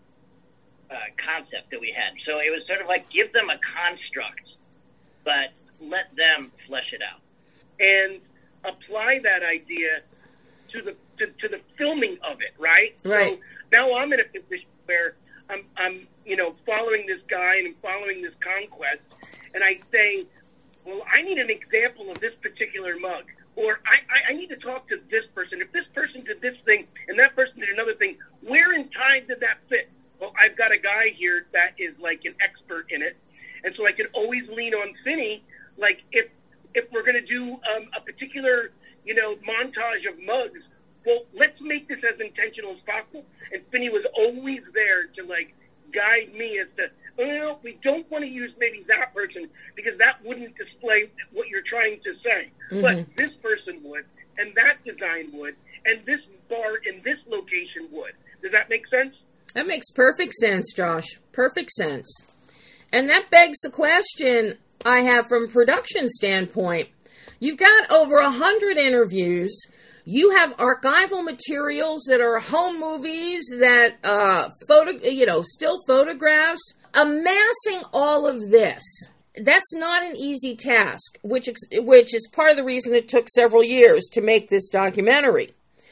uh, concept that we had. So it was sort of like give them a construct, but let them flesh it out. And apply that idea to the to, to the filming of it, right? Right. So now I'm in a position where I'm, I'm, you know, following this guy and I'm following this conquest, and I say, well, I need an example of this particular mug, or I, I, I need to talk to this person. If this person did this thing and that person did another thing, where in time did that fit? Well, I've got a guy here that is like an expert in it, and so I can always lean on Finney, like if if we're going to do um, a particular, you know, montage of mugs, well, let's make this as intentional as possible. And Finney was always there to, like, guide me as to, well, we don't want to use maybe that person because that wouldn't display what you're trying to say. Mm-hmm. But this person would, and that design would, and this bar in this location would. Does that make sense? That makes perfect sense, Josh. Perfect sense. And that begs the question I have from a production standpoint. You've got over a hundred interviews. You have archival materials that are home movies, that uh, photo, you know, still photographs. Amassing all of this, that's not an easy task, which which is part of the reason it took several years to make this documentary.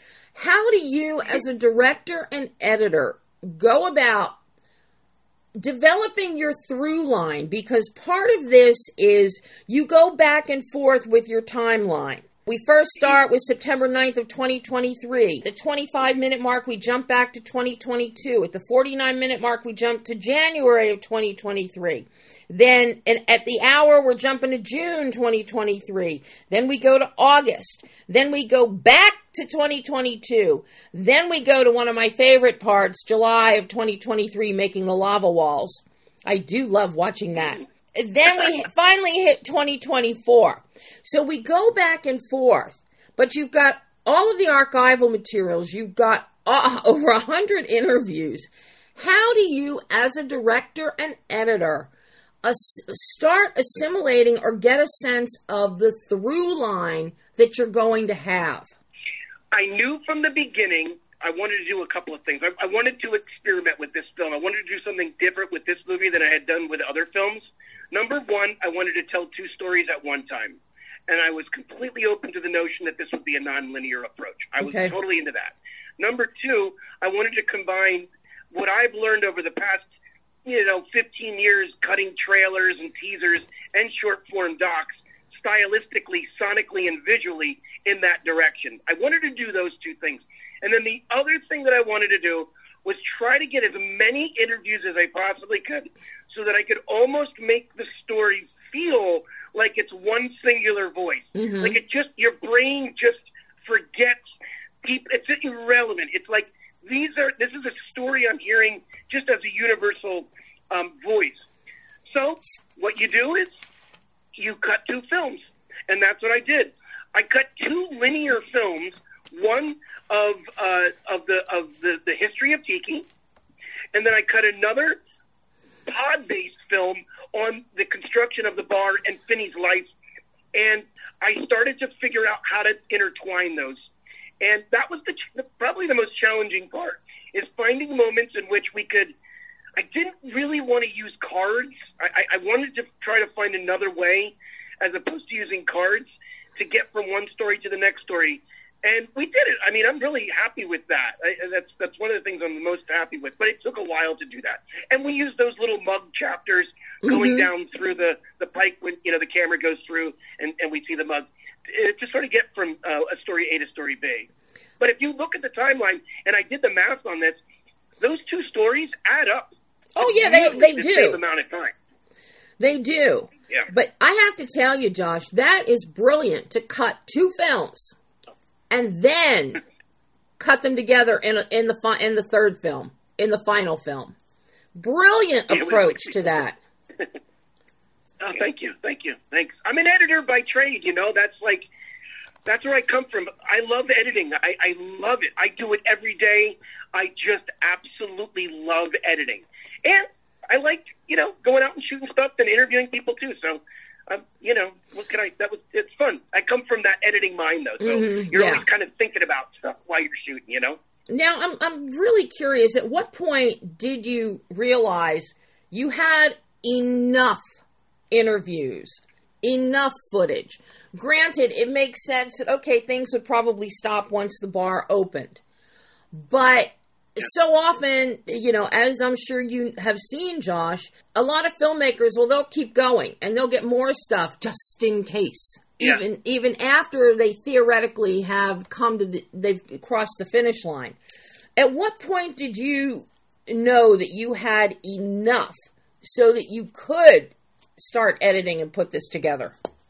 How do you, as a director and editor, go about developing your through line? Because part of this is you go back and forth with your timeline. We first start with September ninth of twenty twenty-three. The twenty-five minute mark, we jump back to twenty twenty-two. At the forty-nine minute mark, we jump to January of twenty twenty-three. Then and at the hour, we're jumping to June twenty twenty-three. Then we go to August. Then we go back to twenty twenty-two. Then we go to one of my favorite parts, July of twenty twenty-three, making the lava walls. I do love watching that. Then we finally hit twenty twenty-four. So we go back and forth, but you've got all of the archival materials. You've got uh, over a hundred interviews. How do you, as a director and editor, uh, start assimilating or get a sense of the through line that you're going to have? I knew from the beginning I wanted to do a couple of things. I, I wanted to experiment with this film. I wanted to do something different with this movie than I had done with other films. Number one, I wanted to tell two stories at one time. And I was completely open to the notion that this would be a nonlinear approach. I was okay. totally into that. Number two, I wanted to combine what I've learned over the past, you know, fifteen years cutting trailers and teasers and short-form docs stylistically, sonically, and visually in that direction. I wanted to do those two things. And then the other thing that I wanted to do was try to get as many interviews as I possibly could so that I could almost make the story feel like it's one singular voice. Mm-hmm. Like it just, your brain just forgets people. It's irrelevant. It's like, these are, this is a story I'm hearing just as a universal um, voice. So what you do is you cut two films. And that's what I did. I cut two linear films one of uh, of the of the, the history of Tiki, and then I cut another pod-based film on the construction of the bar and Finney's life, and I started to figure out how to intertwine those. And that was the probably the most challenging part, is finding moments in which we could. I didn't really want to use cards. I, I wanted to try to find another way, as opposed to using cards, to get from one story to the next story. And we did it. I mean, I'm really happy with that. I, that's that's one of the things I'm the most happy with. But it took a while to do that. And we used those little mug chapters going mm-hmm. down through the, the pike when, you know, the camera goes through and, and we see the mug to sort of get from uh, a story A to story B. But if you look at the timeline, and I did the math on this, those two stories add up. Oh, yeah, they, they the do. Same amount of time. They do. Yeah. But I have to tell you, Josh, that is brilliant to cut two films and then cut them together in a, in the fi- in the third film, in the final film. Brilliant yeah, approach to that. Oh, thank you, thank you, thanks. I'm an editor by trade. You know, that's like that's where I come from. I love editing. I, I love it. I do it every day. I just absolutely love editing. And I like, you know, going out and shooting stuff and interviewing people too. So, um, you know, what can I, that was, it's fun. I come from that editing mind though. So mm-hmm, you're yeah. always kind of thinking about stuff while you're shooting, you know? Now, I'm, I'm really curious, at what point did you realize you had enough interviews, enough footage? Granted, it makes sense that, okay, things would probably stop once the bar opened. But so often, you know, as I'm sure you have seen, Josh, a lot of filmmakers, well, they'll keep going and they'll get more stuff just in case. Yeah. Even even after they theoretically have come to the, they've crossed the finish line. At what point did you know that you had enough so that you could start editing and put this together?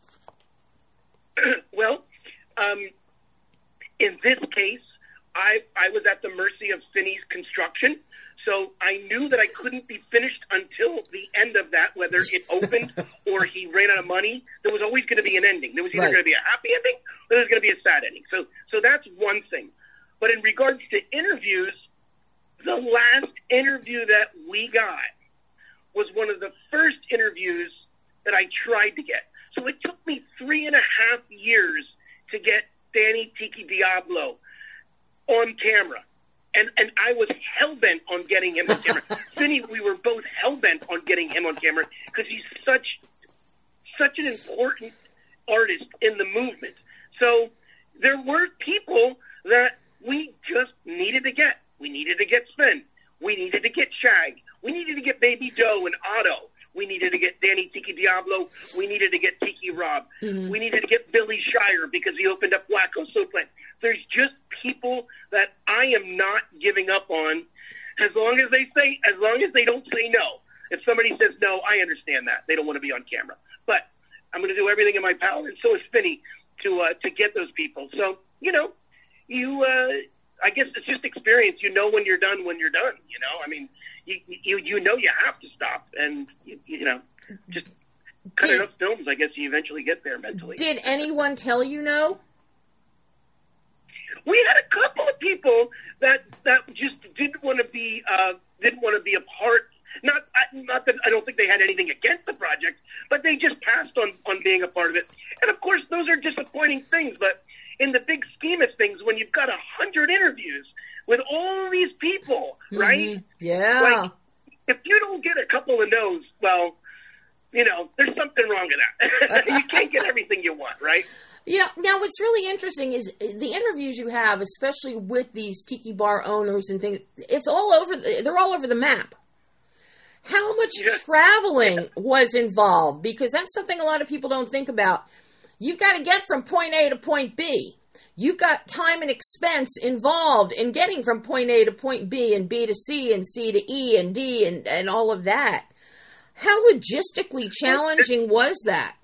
Well, um, in this case, I, I was at the mercy of Finney's construction, so I knew that I couldn't be finished until the end of that, whether it opened or he ran out of money. There was always going to be an ending. There was either right. going to be a happy ending or there was going to be a sad ending. So, so that's one thing. But in regards to interviews, the last interview that we got was one of the first interviews that I tried to get. So it took me three and a half years to get Danny Tiki Diablo on camera. And and I was hell-bent on getting him on camera. Finney, we were both hell-bent on getting him on camera because he's such such an important artist in the movement. So there were people that we just needed to get. We needed to get Sven. We needed to get Shag. We needed to get Baby Doe and Otto. We needed to get Danny Tiki Diablo. We needed to get Tiki Rob. Mm-hmm. We needed to get Billy Shire because he opened up Wacko Soapland. There's just people that I am not giving up on as long as they say, as long as they don't say no. If somebody says no, I understand that. They don't want to be on camera. But I'm going to do everything in my power, and so is Finney, to uh, to get those people. So, you know, you, uh, I guess it's just experience. You know when you're done when you're done, you know? I mean, you you, you know you have to stop, and, you, you know, just cut did, enough films, I guess you eventually get there mentally. Did anyone tell you no? We had a couple of people that that just didn't want to be uh, didn't want to be a part. Not not that I don't think they had anything against the project, but they just passed on, on being a part of it. And of course, those are disappointing things. But in the big scheme of things, when you've got a hundred interviews with all these people, mm-hmm. right? Yeah. Like, if you don't get a couple of no's, well, you know, there's something wrong with that. You can't get everything you want, right? Yeah. Now, what's really interesting is the interviews you have, especially with these tiki bar owners and things. It's all over. They're all over the map. How much yeah. traveling was involved? Because that's something a lot of people don't think about. You've got to get from point A to point B. You've got time and expense involved in getting from point A to point B and B to C and C to E and D and, and all of that. How logistically challenging was that?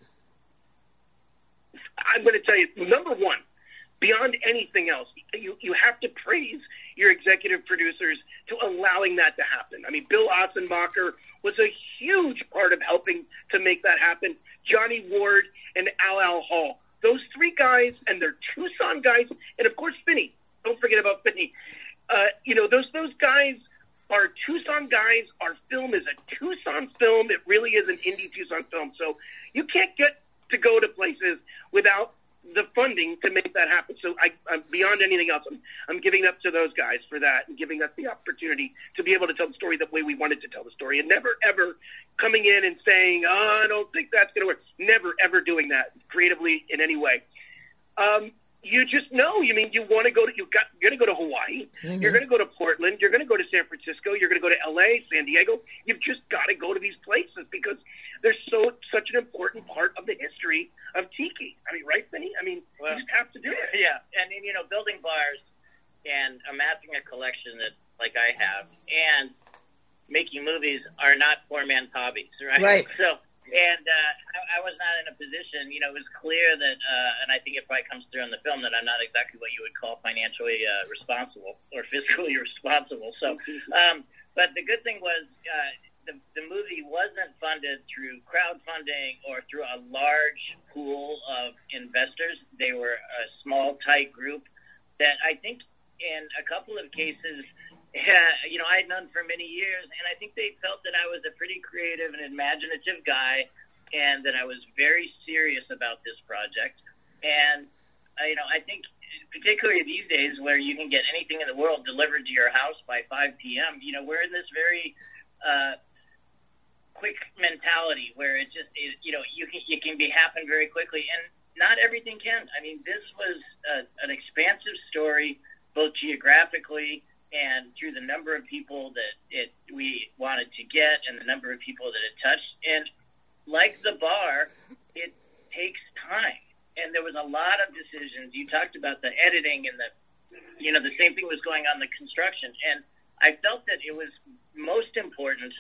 I'm going to tell you, number one, beyond anything else, you, you have to praise your executive producers to allowing that to happen. I mean, Bill Ossenbacher was a huge part of helping to make that happen. Johnny Ward and Al Al Hall, those three guys, and they're Tucson guys, and of course Finney. Don't forget about Finney. Uh, you know, those those guys are Tucson guys. Our film is a Tucson film. It really is an indie Tucson film. So you can't get to go to places without the funding to make that happen. So I, I'm beyond anything else. I'm, I'm giving up to those guys for that and giving us the opportunity to be able to tell the story the way we wanted to tell the story, and never, ever coming in and saying, oh, I don't think that's going to work. Never, ever doing that creatively in any way. Um, you just know, you mean, you want to go to, you've got, you're going to go to Hawaii. Mm-hmm. You're going to go to Portland. You're going to go to San Francisco. You're going to go to L A, San Diego. You've just got to go to these places because they're so, such an important part of the history of tiki. I mean, right, Finney? I mean, well, you just have to do it. Yeah. And, you know, building bars and amassing a collection that, like I have, and making movies are not poor man's hobbies, right? Right. So, and uh, I, I was not in a position, you know, it was clear that, uh, and I think it probably comes through in the film, that I'm not exactly what you would call financially uh, responsible or fiscally responsible. So, um, but the good thing was uh, the, the movie wasn't funded through crowdfunding or through a large pool of investors. They were a small, tight group that I think in a couple of cases, Yeah, you know, I had known for many years, and I think they felt that I was a pretty creative and imaginative guy, and that I was very serious about this project. And, uh, you know, I think particularly these days where you can get anything in the world delivered to your house by five p.m., you know, we're in this very uh, quick mentality where it just, it, you know, you can, it can be happen very quickly, and not everything can. I mean, this was a, an expansive story, both geographically and through the number of people that it we wanted to get and the number of people that it touched. And like the bar, it takes time. And there was a lot of decisions. You talked about the editing and the, you know, the same thing was going on in the construction. And I felt that it was most important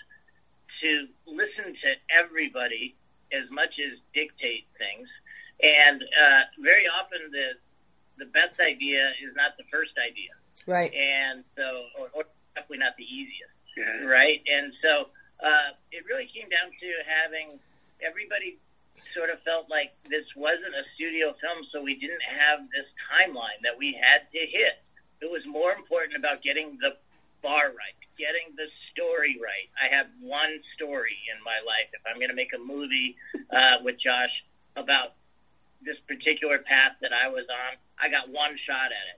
to listen to everybody as much as dictate things. And uh, very often the the best idea is not the first idea. Right. And so, or, or definitely not the easiest, yeah. Right? And so uh, it really came down to having everybody sort of felt like this wasn't a studio film, so we didn't have this timeline that we had to hit. It was more important about getting the bar right, getting the story right. I have one story in my life. If I'm going to make a movie uh, with Josh about this particular path that I was on, I got one shot at it.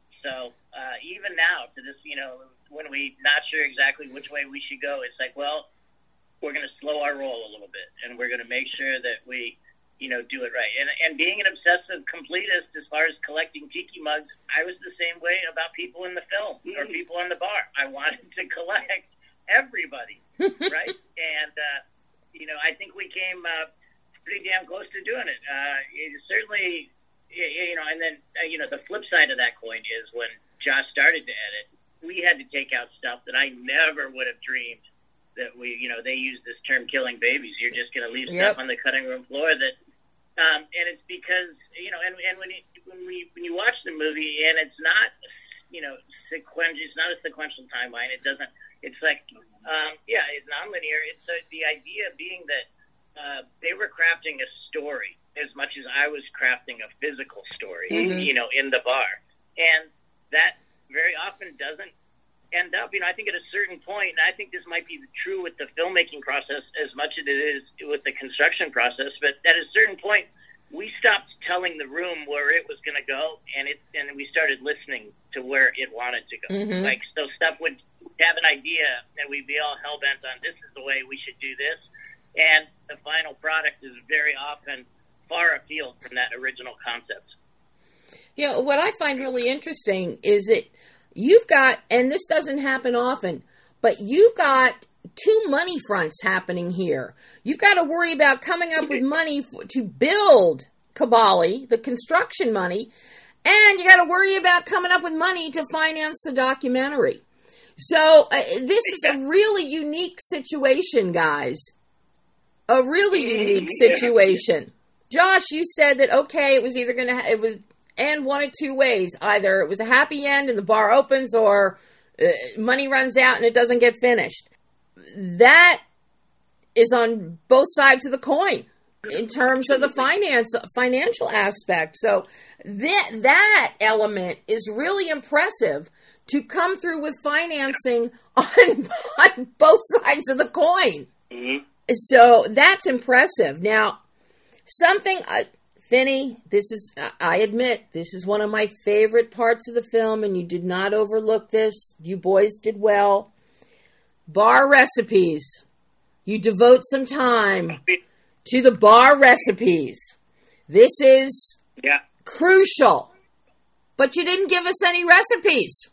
So uh, even now, to this, you know, when we're not sure exactly which way we should go, it's like, well, we're going to slow our roll a little bit, and we're going to make sure that we, you know, do it right. And and being an obsessive completist as far as collecting tiki mugs, I was the same way about people in the film or people on the bar. I wanted to collect everybody, right? And, uh, you know, I think we came uh, pretty damn close to doing it. Uh, it certainly... You know, and then, uh, you know, the flip side of that coin is when Josh started to edit, we had to take out stuff that I never would have dreamed that we, you know, they use this term killing babies. You're just going to leave Yep. stuff on the cutting room floor that, um, and it's because, you know, and, and when, you, when we, when you watch the movie and it's not, you know, sequential, it's not a sequential timeline. It doesn't, it's like, um, yeah, it's nonlinear. It's uh, the idea being that uh, they were crafting a story as much as I was crafting a physical story, mm-hmm. you know, in the bar. And that very often doesn't end up, you know, I think at a certain point, and I think this might be true with the filmmaking process as much as it is with the construction process, but at a certain point, we stopped telling the room where it was going to go, and it, and we started listening to where it wanted to go. Mm-hmm. Like, so stuff would have an idea, and we'd be all hell-bent on this is the way we should do this, and the final product is very often far afield from that original concept. You know, what I find really interesting is that you've got, and this doesn't happen often, but you've got two money fronts happening here. You've got to worry about coming up with money for, to build Kabali, the construction money, and you got to worry about coming up with money to finance the documentary. So uh, this is a really unique situation, guys. A really unique situation. Josh, you said that, okay, it was either going to, ha- it was end one of two ways. Either it was a happy end and the bar opens, or uh, money runs out and it doesn't get finished. That is on both sides of the coin. in terms of the finance financial aspect. So that that element is really impressive to come through with financing on, on both sides of the coin. Mm-hmm. So that's impressive. Now, something, uh, Finney, this is, I admit, this is one of my favorite parts of the film, and you did not overlook this. You boys did well. Bar recipes. You devote some time to the bar recipes. This is yeah. crucial. But you didn't give us any recipes.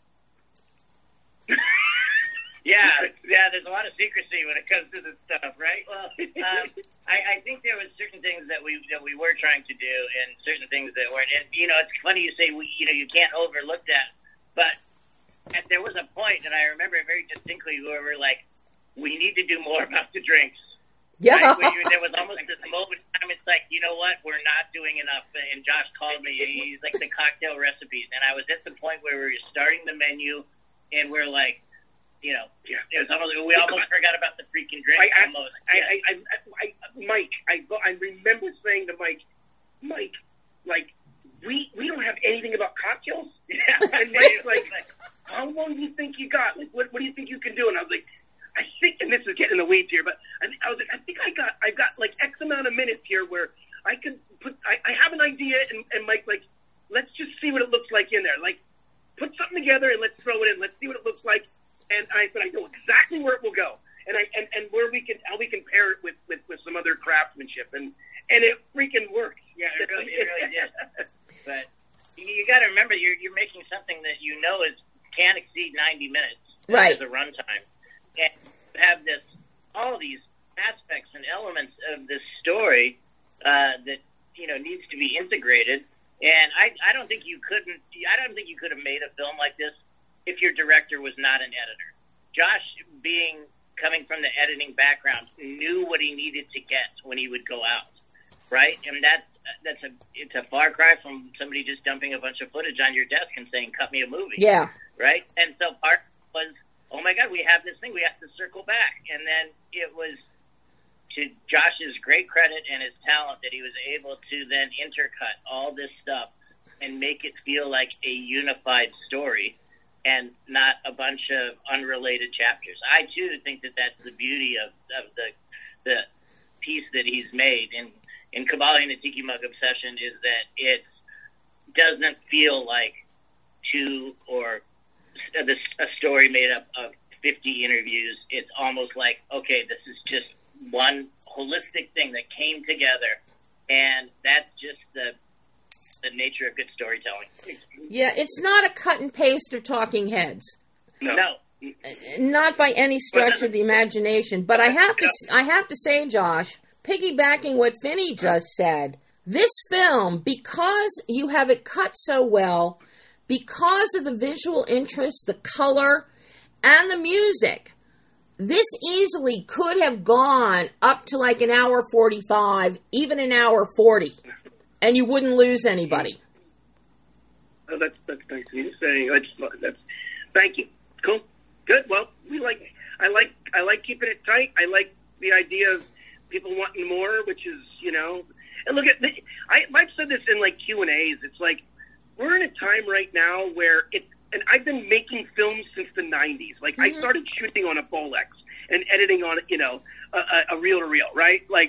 Yeah, yeah. There's a lot of secrecy when it comes to this stuff, right? Well, um, I, I think there was certain things that we that we were trying to do, and certain things that weren't. And you know, it's funny you say we, you know, you can't overlook that, but there was a point, and I remember it very distinctly, where we're like, we need to do more about the drinks. Yeah. Right? We, there was almost this moment in time. It's like, you know what? We're not doing enough. And Josh called me. He's like the cocktail recipes, and I was at the point where we were starting the menu, and we're like. You know, it was almost, we almost forgot about the freaking drink. I, I, almost. I, Yeah. I, I, I, Mike, I, I remember saying to Mike, Mike, like, we we don't have anything about cocktails. Yeah. And Mike's like, how long do you think you got? Like, what, what do you think you can do? And I was like, I think, and this is getting in the weeds here, but I, I was like, I think I got, I got like X amount of minutes here where I could put, I, I have an idea, and, and Mike, like, let's just see what it looks like in there. Like, put something together and let's throw it in. Let's see what it looks like. And I said, I know exactly where it will go, and I and, and where we can how we can pair it with, with, with some other craftsmanship, and, and it freaking works. Yeah, it really, it really did. But you, you got to remember, you're you're making something that you know is can't exceed ninety minutes right. as a runtime, and have this all these aspects and elements of this story uh, that you know needs to be integrated. And I I don't think you couldn't I don't think you could have made a film like this if your director was not an editor. Josh, being coming from the editing background, knew what he needed to get when he would go out, right? And that's that's a it's a far cry from somebody just dumping a bunch of footage on your desk and saying, "Cut me a movie." Yeah. Right. And so part was, oh my God, we have this thing, we have to circle back. And then it was to Josh's great credit and his talent that he was able to then intercut all this stuff and make it feel like a unified story. And not a bunch of unrelated chapters. I too think that that's the beauty of, of the the piece that he's made in in Kabbalah and the Tiki Mug Obsession is that it doesn't feel like two or a, a story made up of fifty interviews. It's almost like, okay, this is just one holistic thing that came together, and that's just the the nature of good storytelling. Yeah, it's not a cut and paste of talking heads. No. no. Not by any stretch of the imagination. But I have to I have to say, Josh, piggybacking what Finney just said, this film, because you have it cut so well, because of the visual interest, the color, and the music, this easily could have gone up to like an hour forty-five, even an hour forty. And you wouldn't lose anybody. Oh, that's that's nice of you to say. That's, that's thank you. Cool, good. Well, we like. I like. I like keeping it tight. I like the idea of people wanting more, which is, you know. And look at. The, I I've said this in like Q and A's. It's like we're in a time right now where it. And I've been making films since the nineties. Like mm-hmm. I started shooting on a Bolex and editing on, you know, a, a reel to reel, right? Like.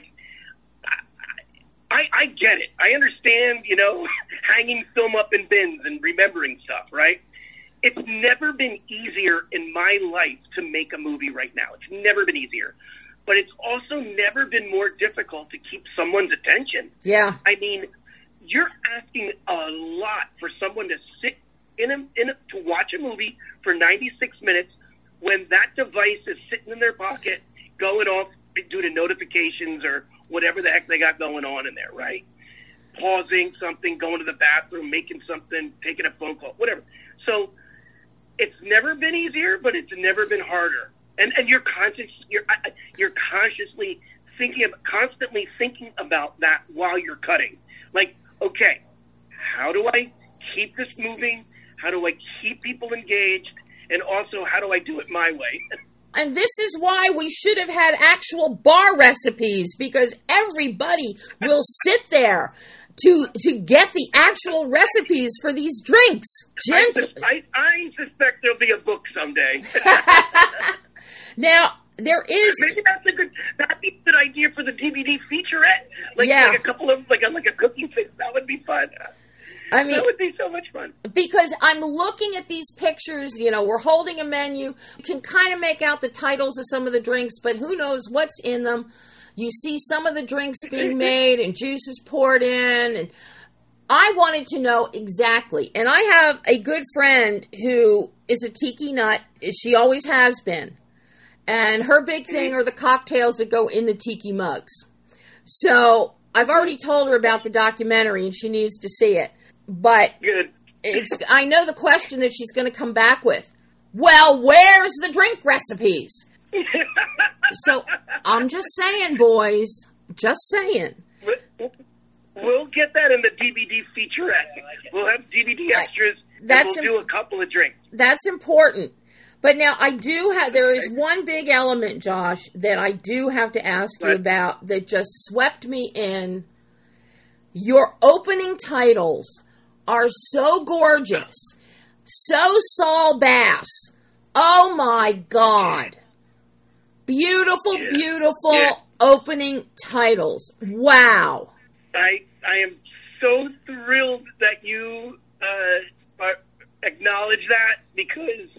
I, I get it. I understand, you know, hanging film up in bins and remembering stuff, right? It's never been easier in my life to make a movie right now. It's never been easier. But it's also never been more difficult to keep someone's attention. Yeah. I mean, you're asking a lot for someone to sit in a, in a, to watch a movie for ninety-six minutes when that device is sitting in their pocket, going off due to notifications or whatever the heck they got going on in there, right? Pausing something, going to the bathroom, making something, taking a phone call, whatever. So it's never been easier, but it's never been harder. And and you're conscious, you're you're consciously thinking of, constantly thinking about that while you're cutting. Like, okay, how do I keep this moving? How do I keep people engaged? And also, how do I do it my way? And this is why we should have had actual bar recipes, because everybody will sit there to to get the actual recipes for these drinks. Gent- I, I, I suspect there'll be a book someday. Now, there is... Maybe that's a good, that'd be a good idea for the D V D featurette. Like, Yeah. like a couple of, like a, like a cooking thing. That would be fun. I mean, that would be so much fun. because I'm looking at these pictures, you know, we're holding a menu. You can kind of make out the titles of some of the drinks, but who knows what's in them. You see some of the drinks being made and juices poured in. And I wanted to know exactly. And I have a good friend who is a tiki nut. She always has been. And her big thing are the cocktails that go in the tiki mugs. So I've already told her about the documentary and she needs to see it. But Good. it's I know the question that she's going to come back with. Well, where's the drink recipes? So I'm just saying, boys. Just saying. We'll get that in the D V D featurette. We'll have D V D extras, That's and we'll do a couple of drinks. That's important. But now I do have, there is one big element, Josh, that I do have to ask you Right. about that just swept me in. Your opening titles are so gorgeous. So Saul Bass. Oh my God. Beautiful, Yeah. beautiful Yeah. opening titles. Wow. I I am so thrilled that you uh, are, acknowledge that, because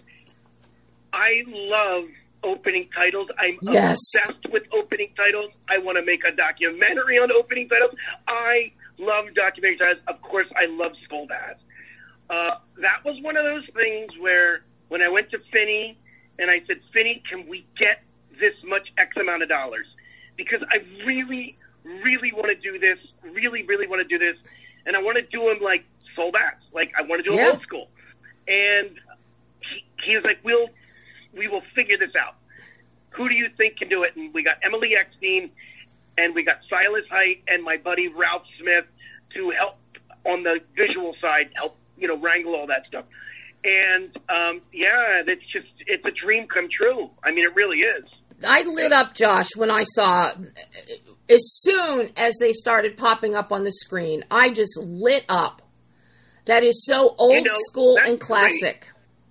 I love opening titles. I'm Yes. obsessed with opening titles. I want to make a documentary on opening titles. I love documentary titles. Of course, I love Skull Bass. Uh, that was one of those things where when I went to Finney and I said, Finney, can we get this much X amount of dollars? Because I really, really want to do this, really, really want to do this. And I want to do them like Soul Bass. Like, I want to do them Yeah. old school. And he, he was like, we'll, we will figure this out. Who do you think can do it? And we got Emily Eckstein, and we got Silas Height and my buddy Ralph Smith to help on the visual side, help, you know, wrangle all that stuff. And, um, yeah, it's just, it's a dream come true. I mean, it really is. I lit up, Josh, when I saw, as soon as they started popping up on the screen, I just lit up. That is so old You know, school that's and classic.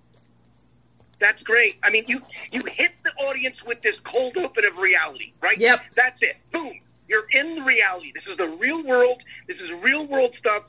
That's great. I mean, you, you hit the audience with this cold open of reality, right? Yep. That's it. Boom. You're in the reality. This is the real world. This is real world stuff.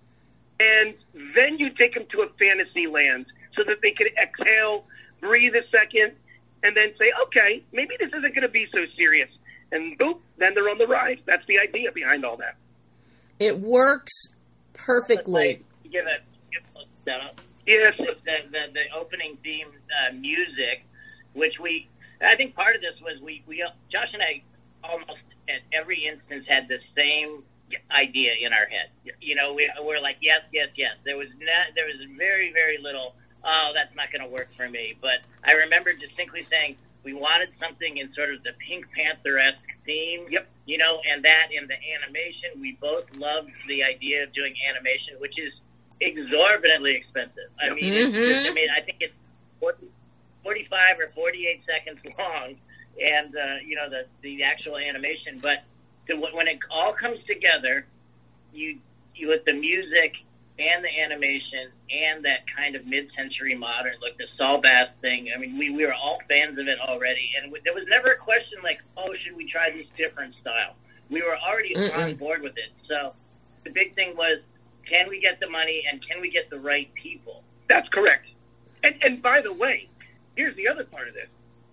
And then you take them to a fantasy land so that they can exhale, breathe a second, and then say, okay, maybe this isn't going to be so serious. And boom, then they're on the ride. That's the idea behind all that. It works perfectly. Give it, give it that up. Yes. The, the, the opening theme uh, music, which we, I think part of this was we, we, Josh and I almost at every instance had the same idea in our head. You know, we, we're like, yes, yes, yes. There was not, there was very, very little, oh, that's not going to work for me. But I remember distinctly saying we wanted something in sort of the Pink Panther-esque theme. Yep. You know, and that in the animation, we both loved the idea of doing animation, which is exorbitantly expensive. I mean, Mm-hmm. it's just, I mean, I think it's forty, forty-five or forty-eight seconds long, and uh, you know the the actual animation. But to, when it all comes together, you you with the music and the animation and that kind of mid-century modern look, the Saul Bass thing. I mean, we we were all fans of it already, and there was never a question like, oh, should we try this different style? We were already Mm-mm. on board with it. So the big thing was, can we get the money and can we get the right people? That's correct. And, and by the way, here's the other part of this.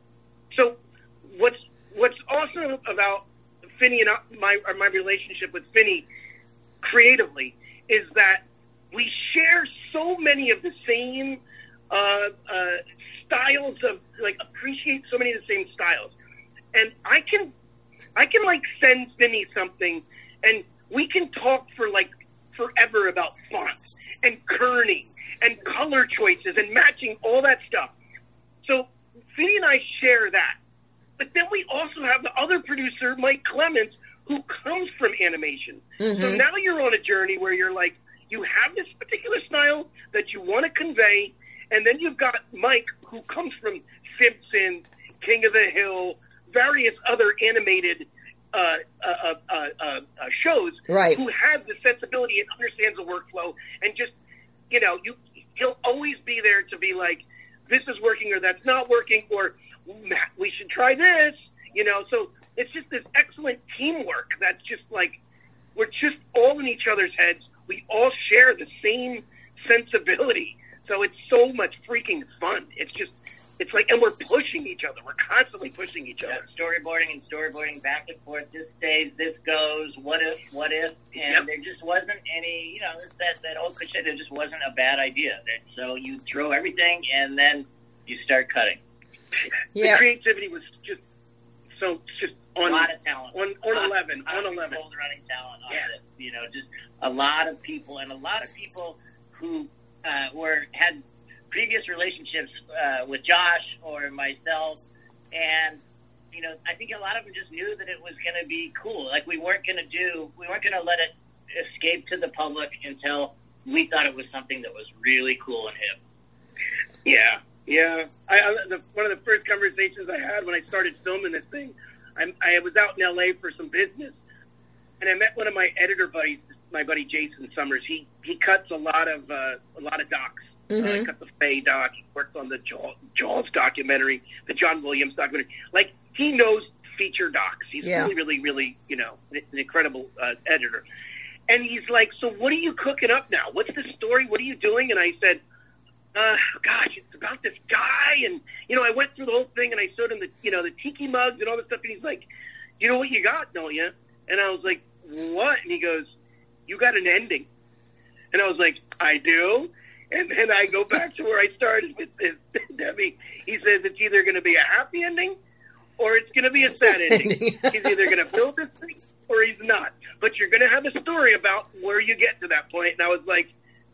So what's what's awesome about Finney and my or my relationship with Finney creatively is that we share so many of the same uh, uh, styles of like appreciate so many of the same styles, and I can I can like send Finney something, and we can talk for like forever about fonts and kerning and color choices and matching all that stuff. So Finney and I share that. But then we also have the other producer, Mike Clements, who comes from animation. Mm-hmm. So now you're on a journey where you're like, you have this particular style that you want to convey, and then you've got Mike, who comes from Simpsons, King of the Hill, various other animated uh, uh, uh, uh, uh, shows, right. who has the sensibility and understands the workflow, and just, you know, you he'll always be there to be like, this is working or that's not working, or we should try this, you know. So it's just this excellent teamwork that's just like, we're just all in each other's heads. We all share the same sensibility. So it's so much freaking fun. It's just, it's like, and we're pushing each other. We're constantly pushing each other. Yeah, storyboarding and storyboarding back and forth. This stays, this goes, what if, what if? And yep. there just wasn't any, you know, that, that old cliche, there just wasn't a bad idea. So you throw everything and then you start cutting. Yeah. The creativity was just so, just on, a lot of talent. On, on eleven, on eleven. Gold running talent on yeah. it. You know, just a lot of people, and a lot of people who uh, were, had previous relationships uh, with Josh or myself, and you know, I think a lot of them just knew that it was going to be cool. Like we weren't going to do, we weren't going to let it escape to the public until we thought it was something that was really cool and hip. Yeah, yeah. I, I the, one of the first conversations I had when I started filming this thing, I, I was out in L A for some business, and I met one of my editor buddies, my buddy Jason Summers. He he cuts a lot of uh, a lot of docs. Mm-hmm. Uh, cut the Faye doc. He worked on the Jaws, Jaws documentary, the John Williams documentary. Like, he knows feature docs. He's yeah. really, really, really, you know, an incredible uh, editor. And he's like, so what are you cooking up now? What's the story? What are you doing? And I said, uh, gosh, it's about this guy. And, you know, I went through the whole thing and I showed him the, you know, the tiki mugs and all this stuff. And he's like, you know what you got, don't you? And I was like, what? And he goes, you got an ending. And I was like, I do? And then I go back to where I started with this, Debbie. He says it's either going to be a happy ending or it's going to be a sad ending. He's either going to build this thing or he's not. But you're going to have a story about where you get to that point. And I was like,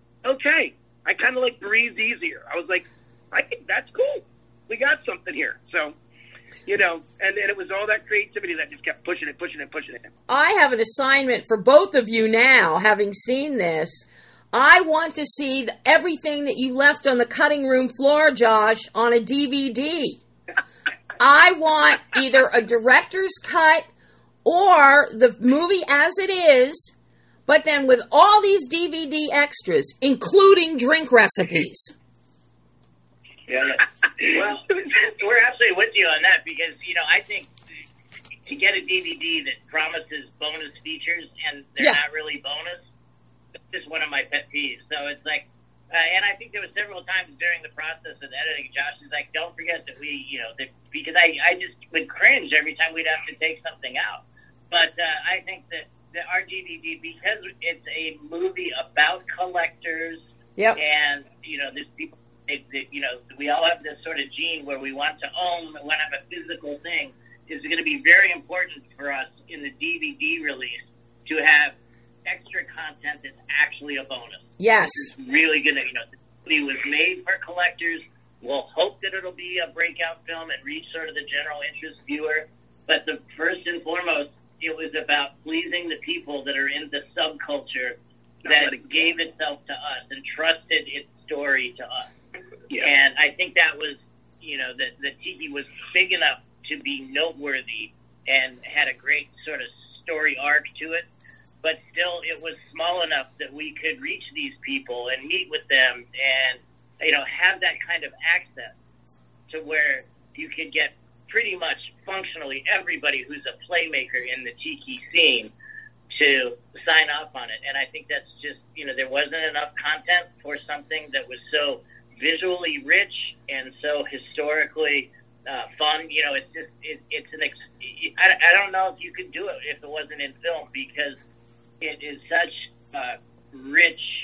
okay. I kind of like breathed easier. I was like, I think that's cool. We got something here. So, you know, and, and it was all that creativity that just kept pushing it, pushing it, pushing it. I have an assignment for both of you now, having seen this. I want to see the, everything that you left on the cutting room floor, Josh, on a D V D. I want either a director's cut or the movie as it is, but then with all these D V D extras, including drink recipes. Yeah. Well, we're absolutely with you on that because, you know, I think to get a D V D that promises bonus features and they're yeah. not really bonus, is one of my pet peeves. So it's like, uh, and I think there were several times during the process of editing, Josh is like, don't forget that we, you know, that, because I, I just would cringe every time we'd have to take something out. But uh, I think that, that our D V D, because it's a movie about collectors, yep. and, you know, there's people, that, that, you know, we all have this sort of gene where we want to own, we want to have a physical thing, is going to be very important for us in the D V D release to have extra content that's actually a bonus. Yes. It's really going to, you know, it was made for collectors. We'll hope that it'll be a breakout film and reach sort of the general interest viewer. But the first and foremost, it was about pleasing the people that are in the subculture that gave itself to us and trusted its story to us. Yeah. And I think that was, you know, that the Tiki was big enough to be noteworthy and had a great sort of story arc to it. But still, it was small enough that we could reach these people and meet with them and, you know, have that kind of access to where you could get pretty much functionally everybody who's a playmaker in the Tiki scene to sign off on it. And I think that's just, you know, there wasn't enough content for something that was so visually rich and so historically uh, fun. You know, it's just, it, it's an, ex- I, I don't know if you could do it if it wasn't in film because it is such a rich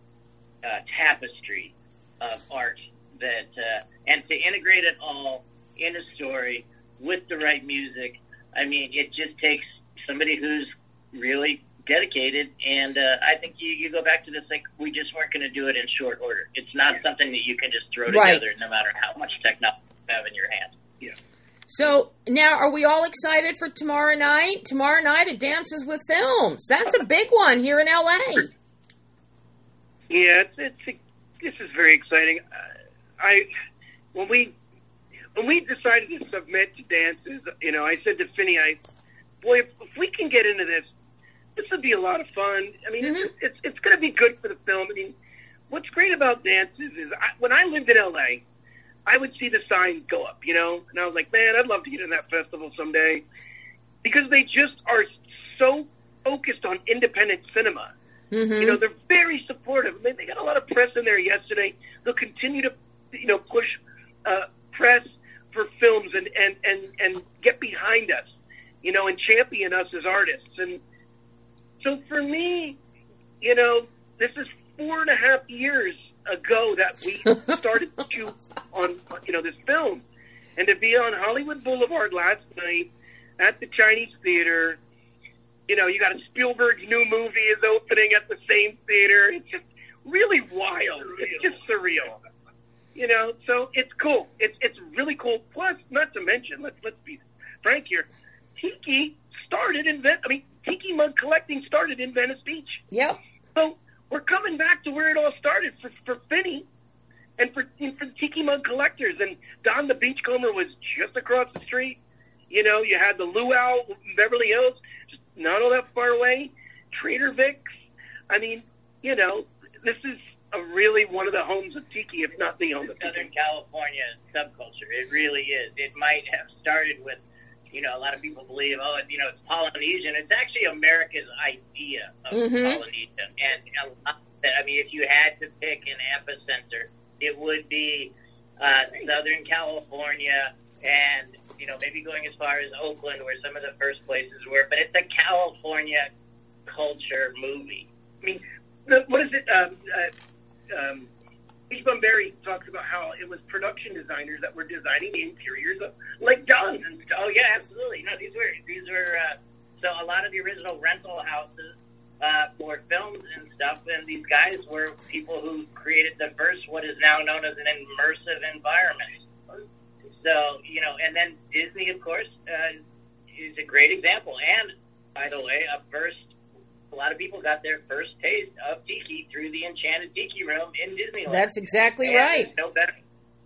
uh, tapestry of art that, uh, and to integrate it all in a story with the right music, I mean, it just takes somebody who's really dedicated. And uh, I think you, you go back to this, like, we just weren't going to do it in short order. It's not something that you can just throw right. together no matter how much technology you have in your hand. Yeah. So now, are we all excited for tomorrow night? Tomorrow night at Dances with Films. That's a big one here in L A. Yeah, it's, it's this is very exciting. Uh, I when we when we decided to submit to dances, you know, I said to Finney, I, boy, if, if we can get into this, this would be a lot of fun. I mean, mm-hmm. it's it's, it's going to be good for the film. I mean, what's great about dances is I, when I lived in L A, I would see the signs go up, you know, and I was like, man, I'd love to get in that festival someday, because they just are so focused on independent cinema. Mm-hmm. You know, they're very supportive. I mean, they got a lot of press in there yesterday. They'll continue to, you know, push uh, press for films and, and, and, and get behind us, you know, and champion us as artists. And so for me, you know, this is four and a half years ago that we started to shoot on, you know, this film. And to be on Hollywood Boulevard last night at the Chinese Theater, you know, you got a Spielberg's new movie is opening at the same theater. It's just really wild. Surreal. It's just surreal. You know, so it's cool. It's it's really cool. Plus, not to mention, let's let's be frank here, Tiki started in Venice. I mean, Tiki mug collecting started in Venice Beach. Yep. So we're coming back to where it all started for for Finney and for and for Tiki mug collectors. And Don the Beachcomber was just across the street. You know, you had the Luau, Beverly Hills, just not all that far away. Trader Vic's. I mean, you know, this is a really one of the homes of Tiki, if not the home of Tiki. Southern California subculture. It really is. It might have started with, you know, a lot of people believe, oh, you know, it's Polynesian. It's actually America's idea of mm-hmm. Polynesian. And a lot that, I mean, if you had to pick an epicenter, it would be uh, Southern California and, you know, maybe going as far as Oakland, where some of the first places were. But it's a California culture movie. I mean, the, what is it? Um, uh, um, Beach Bum Berry talks about how it was production designers that were designing the interiors of Lake John and stuff. Oh yeah, absolutely. No, these were these were uh, so a lot of the original rental houses uh, for films and stuff. And these guys were people who created the first what is now known as an immersive environment. So, you know, and then Disney, of course, uh, is a great example. And, by the way, a first, a lot of people got their first taste of Tiki through the Enchanted Tiki Room in Disneyland. That's exactly and right. No better.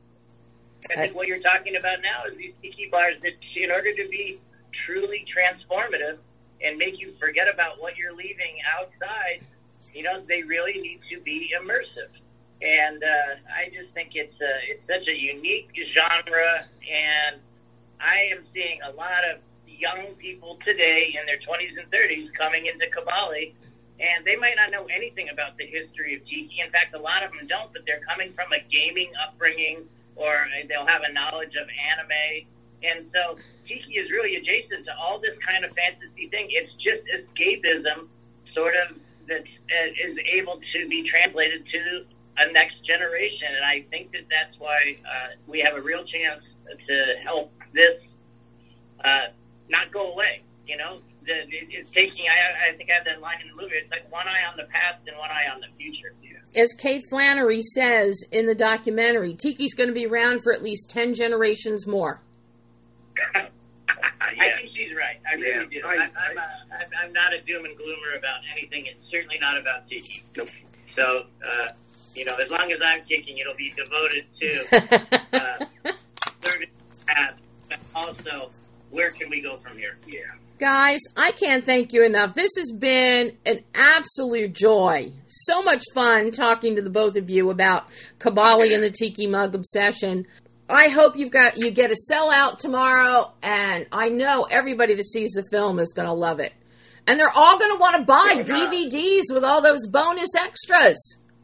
I think what you're talking about now is these tiki bars that, in order to be truly transformative and make you forget about what you're leaving outside, you know, they really need to be immersive. And uh, I just think it's a, it's such a unique genre, and I am seeing a lot of young people today in their twenties and thirties coming into Kabali, and they might not know anything about the history of Tiki. In fact, a lot of them don't, but they're coming from a gaming upbringing, or they'll have a knowledge of anime. And so Tiki is really adjacent to all this kind of fantasy thing. It's just escapism, sort of, that is able to be translated to a next generation, and I think that that's why uh, we have a real chance to help this uh, not go away. You know, the, it, it's taking. I, I think I have that line in the movie. It's like one eye on the past and one eye on the future. Yeah. As Kate Flannery says in the documentary, Tiki's going to be around for at least ten generations more. Yes. I think she's right. I really yeah. do. I, I'm, a, I'm not a doom and gloomer about anything. It's certainly not about Tiki. Nope. So. Uh, You know, as long as I'm kicking, it'll be devoted to uh, serving paths, but also where can we go from here? Yeah. Guys, I can't thank you enough. This has been an absolute joy. So much fun talking to the both of you about Kabali and the Tiki Mug obsession. I hope you've got you get a sellout tomorrow, and I know everybody that sees the film is going to love it. And they're all going to want to buy D V Ds with all those bonus extras.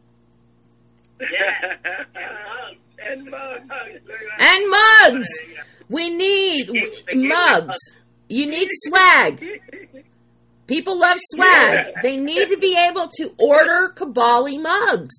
Yeah. and mugs. And mugs. We need mugs. You need swag. People love swag. They need to be able to order Kabali mugs.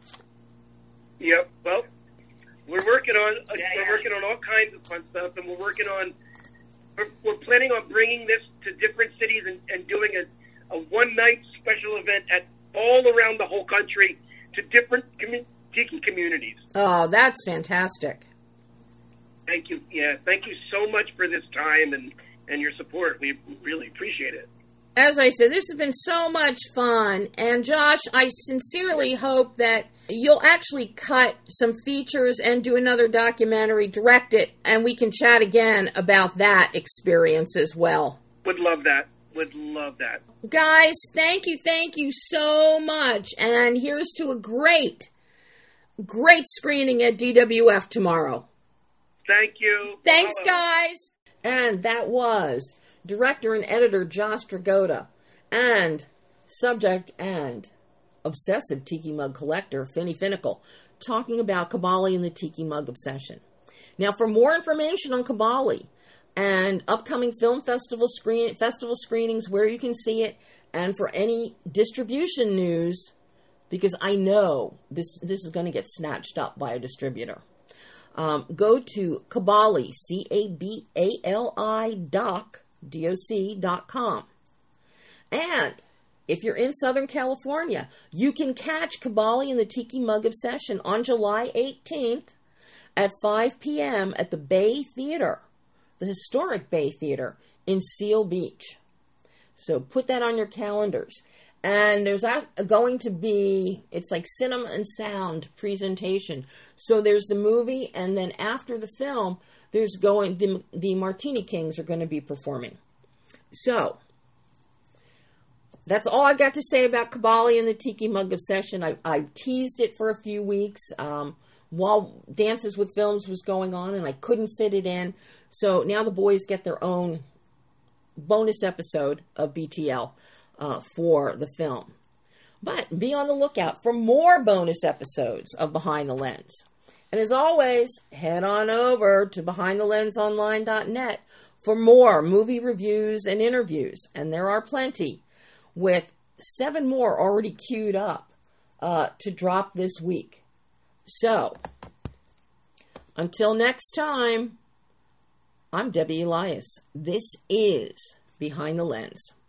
Yep. Well, we're working on uh, we're working on all kinds of fun stuff, and we're working on we're, we're planning on bringing this to different cities and, and doing a, a one night special event at all around the whole country. To different com- Tiki communities. Oh, that's fantastic. Thank you. Yeah, thank you so much for this time and, and your support. We really appreciate it. As I said, this has been so much fun. And Josh, I sincerely hope that you'll actually cut some features and do another documentary, direct it, and we can chat again about that experience as well. Would love that. Would love that. Guys, thank you, thank you so much. And here's to a great, great screening at D W F tomorrow. Thank you. Thanks, Hello. guys. And that was director and editor Josh Dragotta and subject and obsessive Tiki Mug collector Finny Finnicle talking about Kabali and the Tiki Mug obsession. Now, for more information on Kabali and upcoming film festival screen festival screenings, where you can see it, and for any distribution news, because I know this this is going to get snatched up by a distributor, um, go to Kabali, C A B A L I doc, D O C dot com. And if you're in Southern California, you can catch Kabali and the Tiki Mug Obsession on July eighteenth at five p.m. at the Bay Theater, the historic Bay Theater in Seal Beach. So put that on your calendars. And there's going to be, it's like cinema and sound presentation. So there's the movie, and then after the film, there's going, the, the Martini Kings are going to be performing. So, that's all I've got to say about Kabali and the Tiki Mug Obsession. I, I teased it for a few weeks um, while Dances with Films was going on, and I couldn't fit it in. So now the boys get their own bonus episode of B T L uh, for the film. But be on the lookout for more bonus episodes of Behind the Lens. And as always, head on over to behind the lens online dot net for more movie reviews and interviews. And there are plenty, with seven more already queued up uh, to drop this week. So, until next time, I'm Debbie Elias. This is Behind the Lens.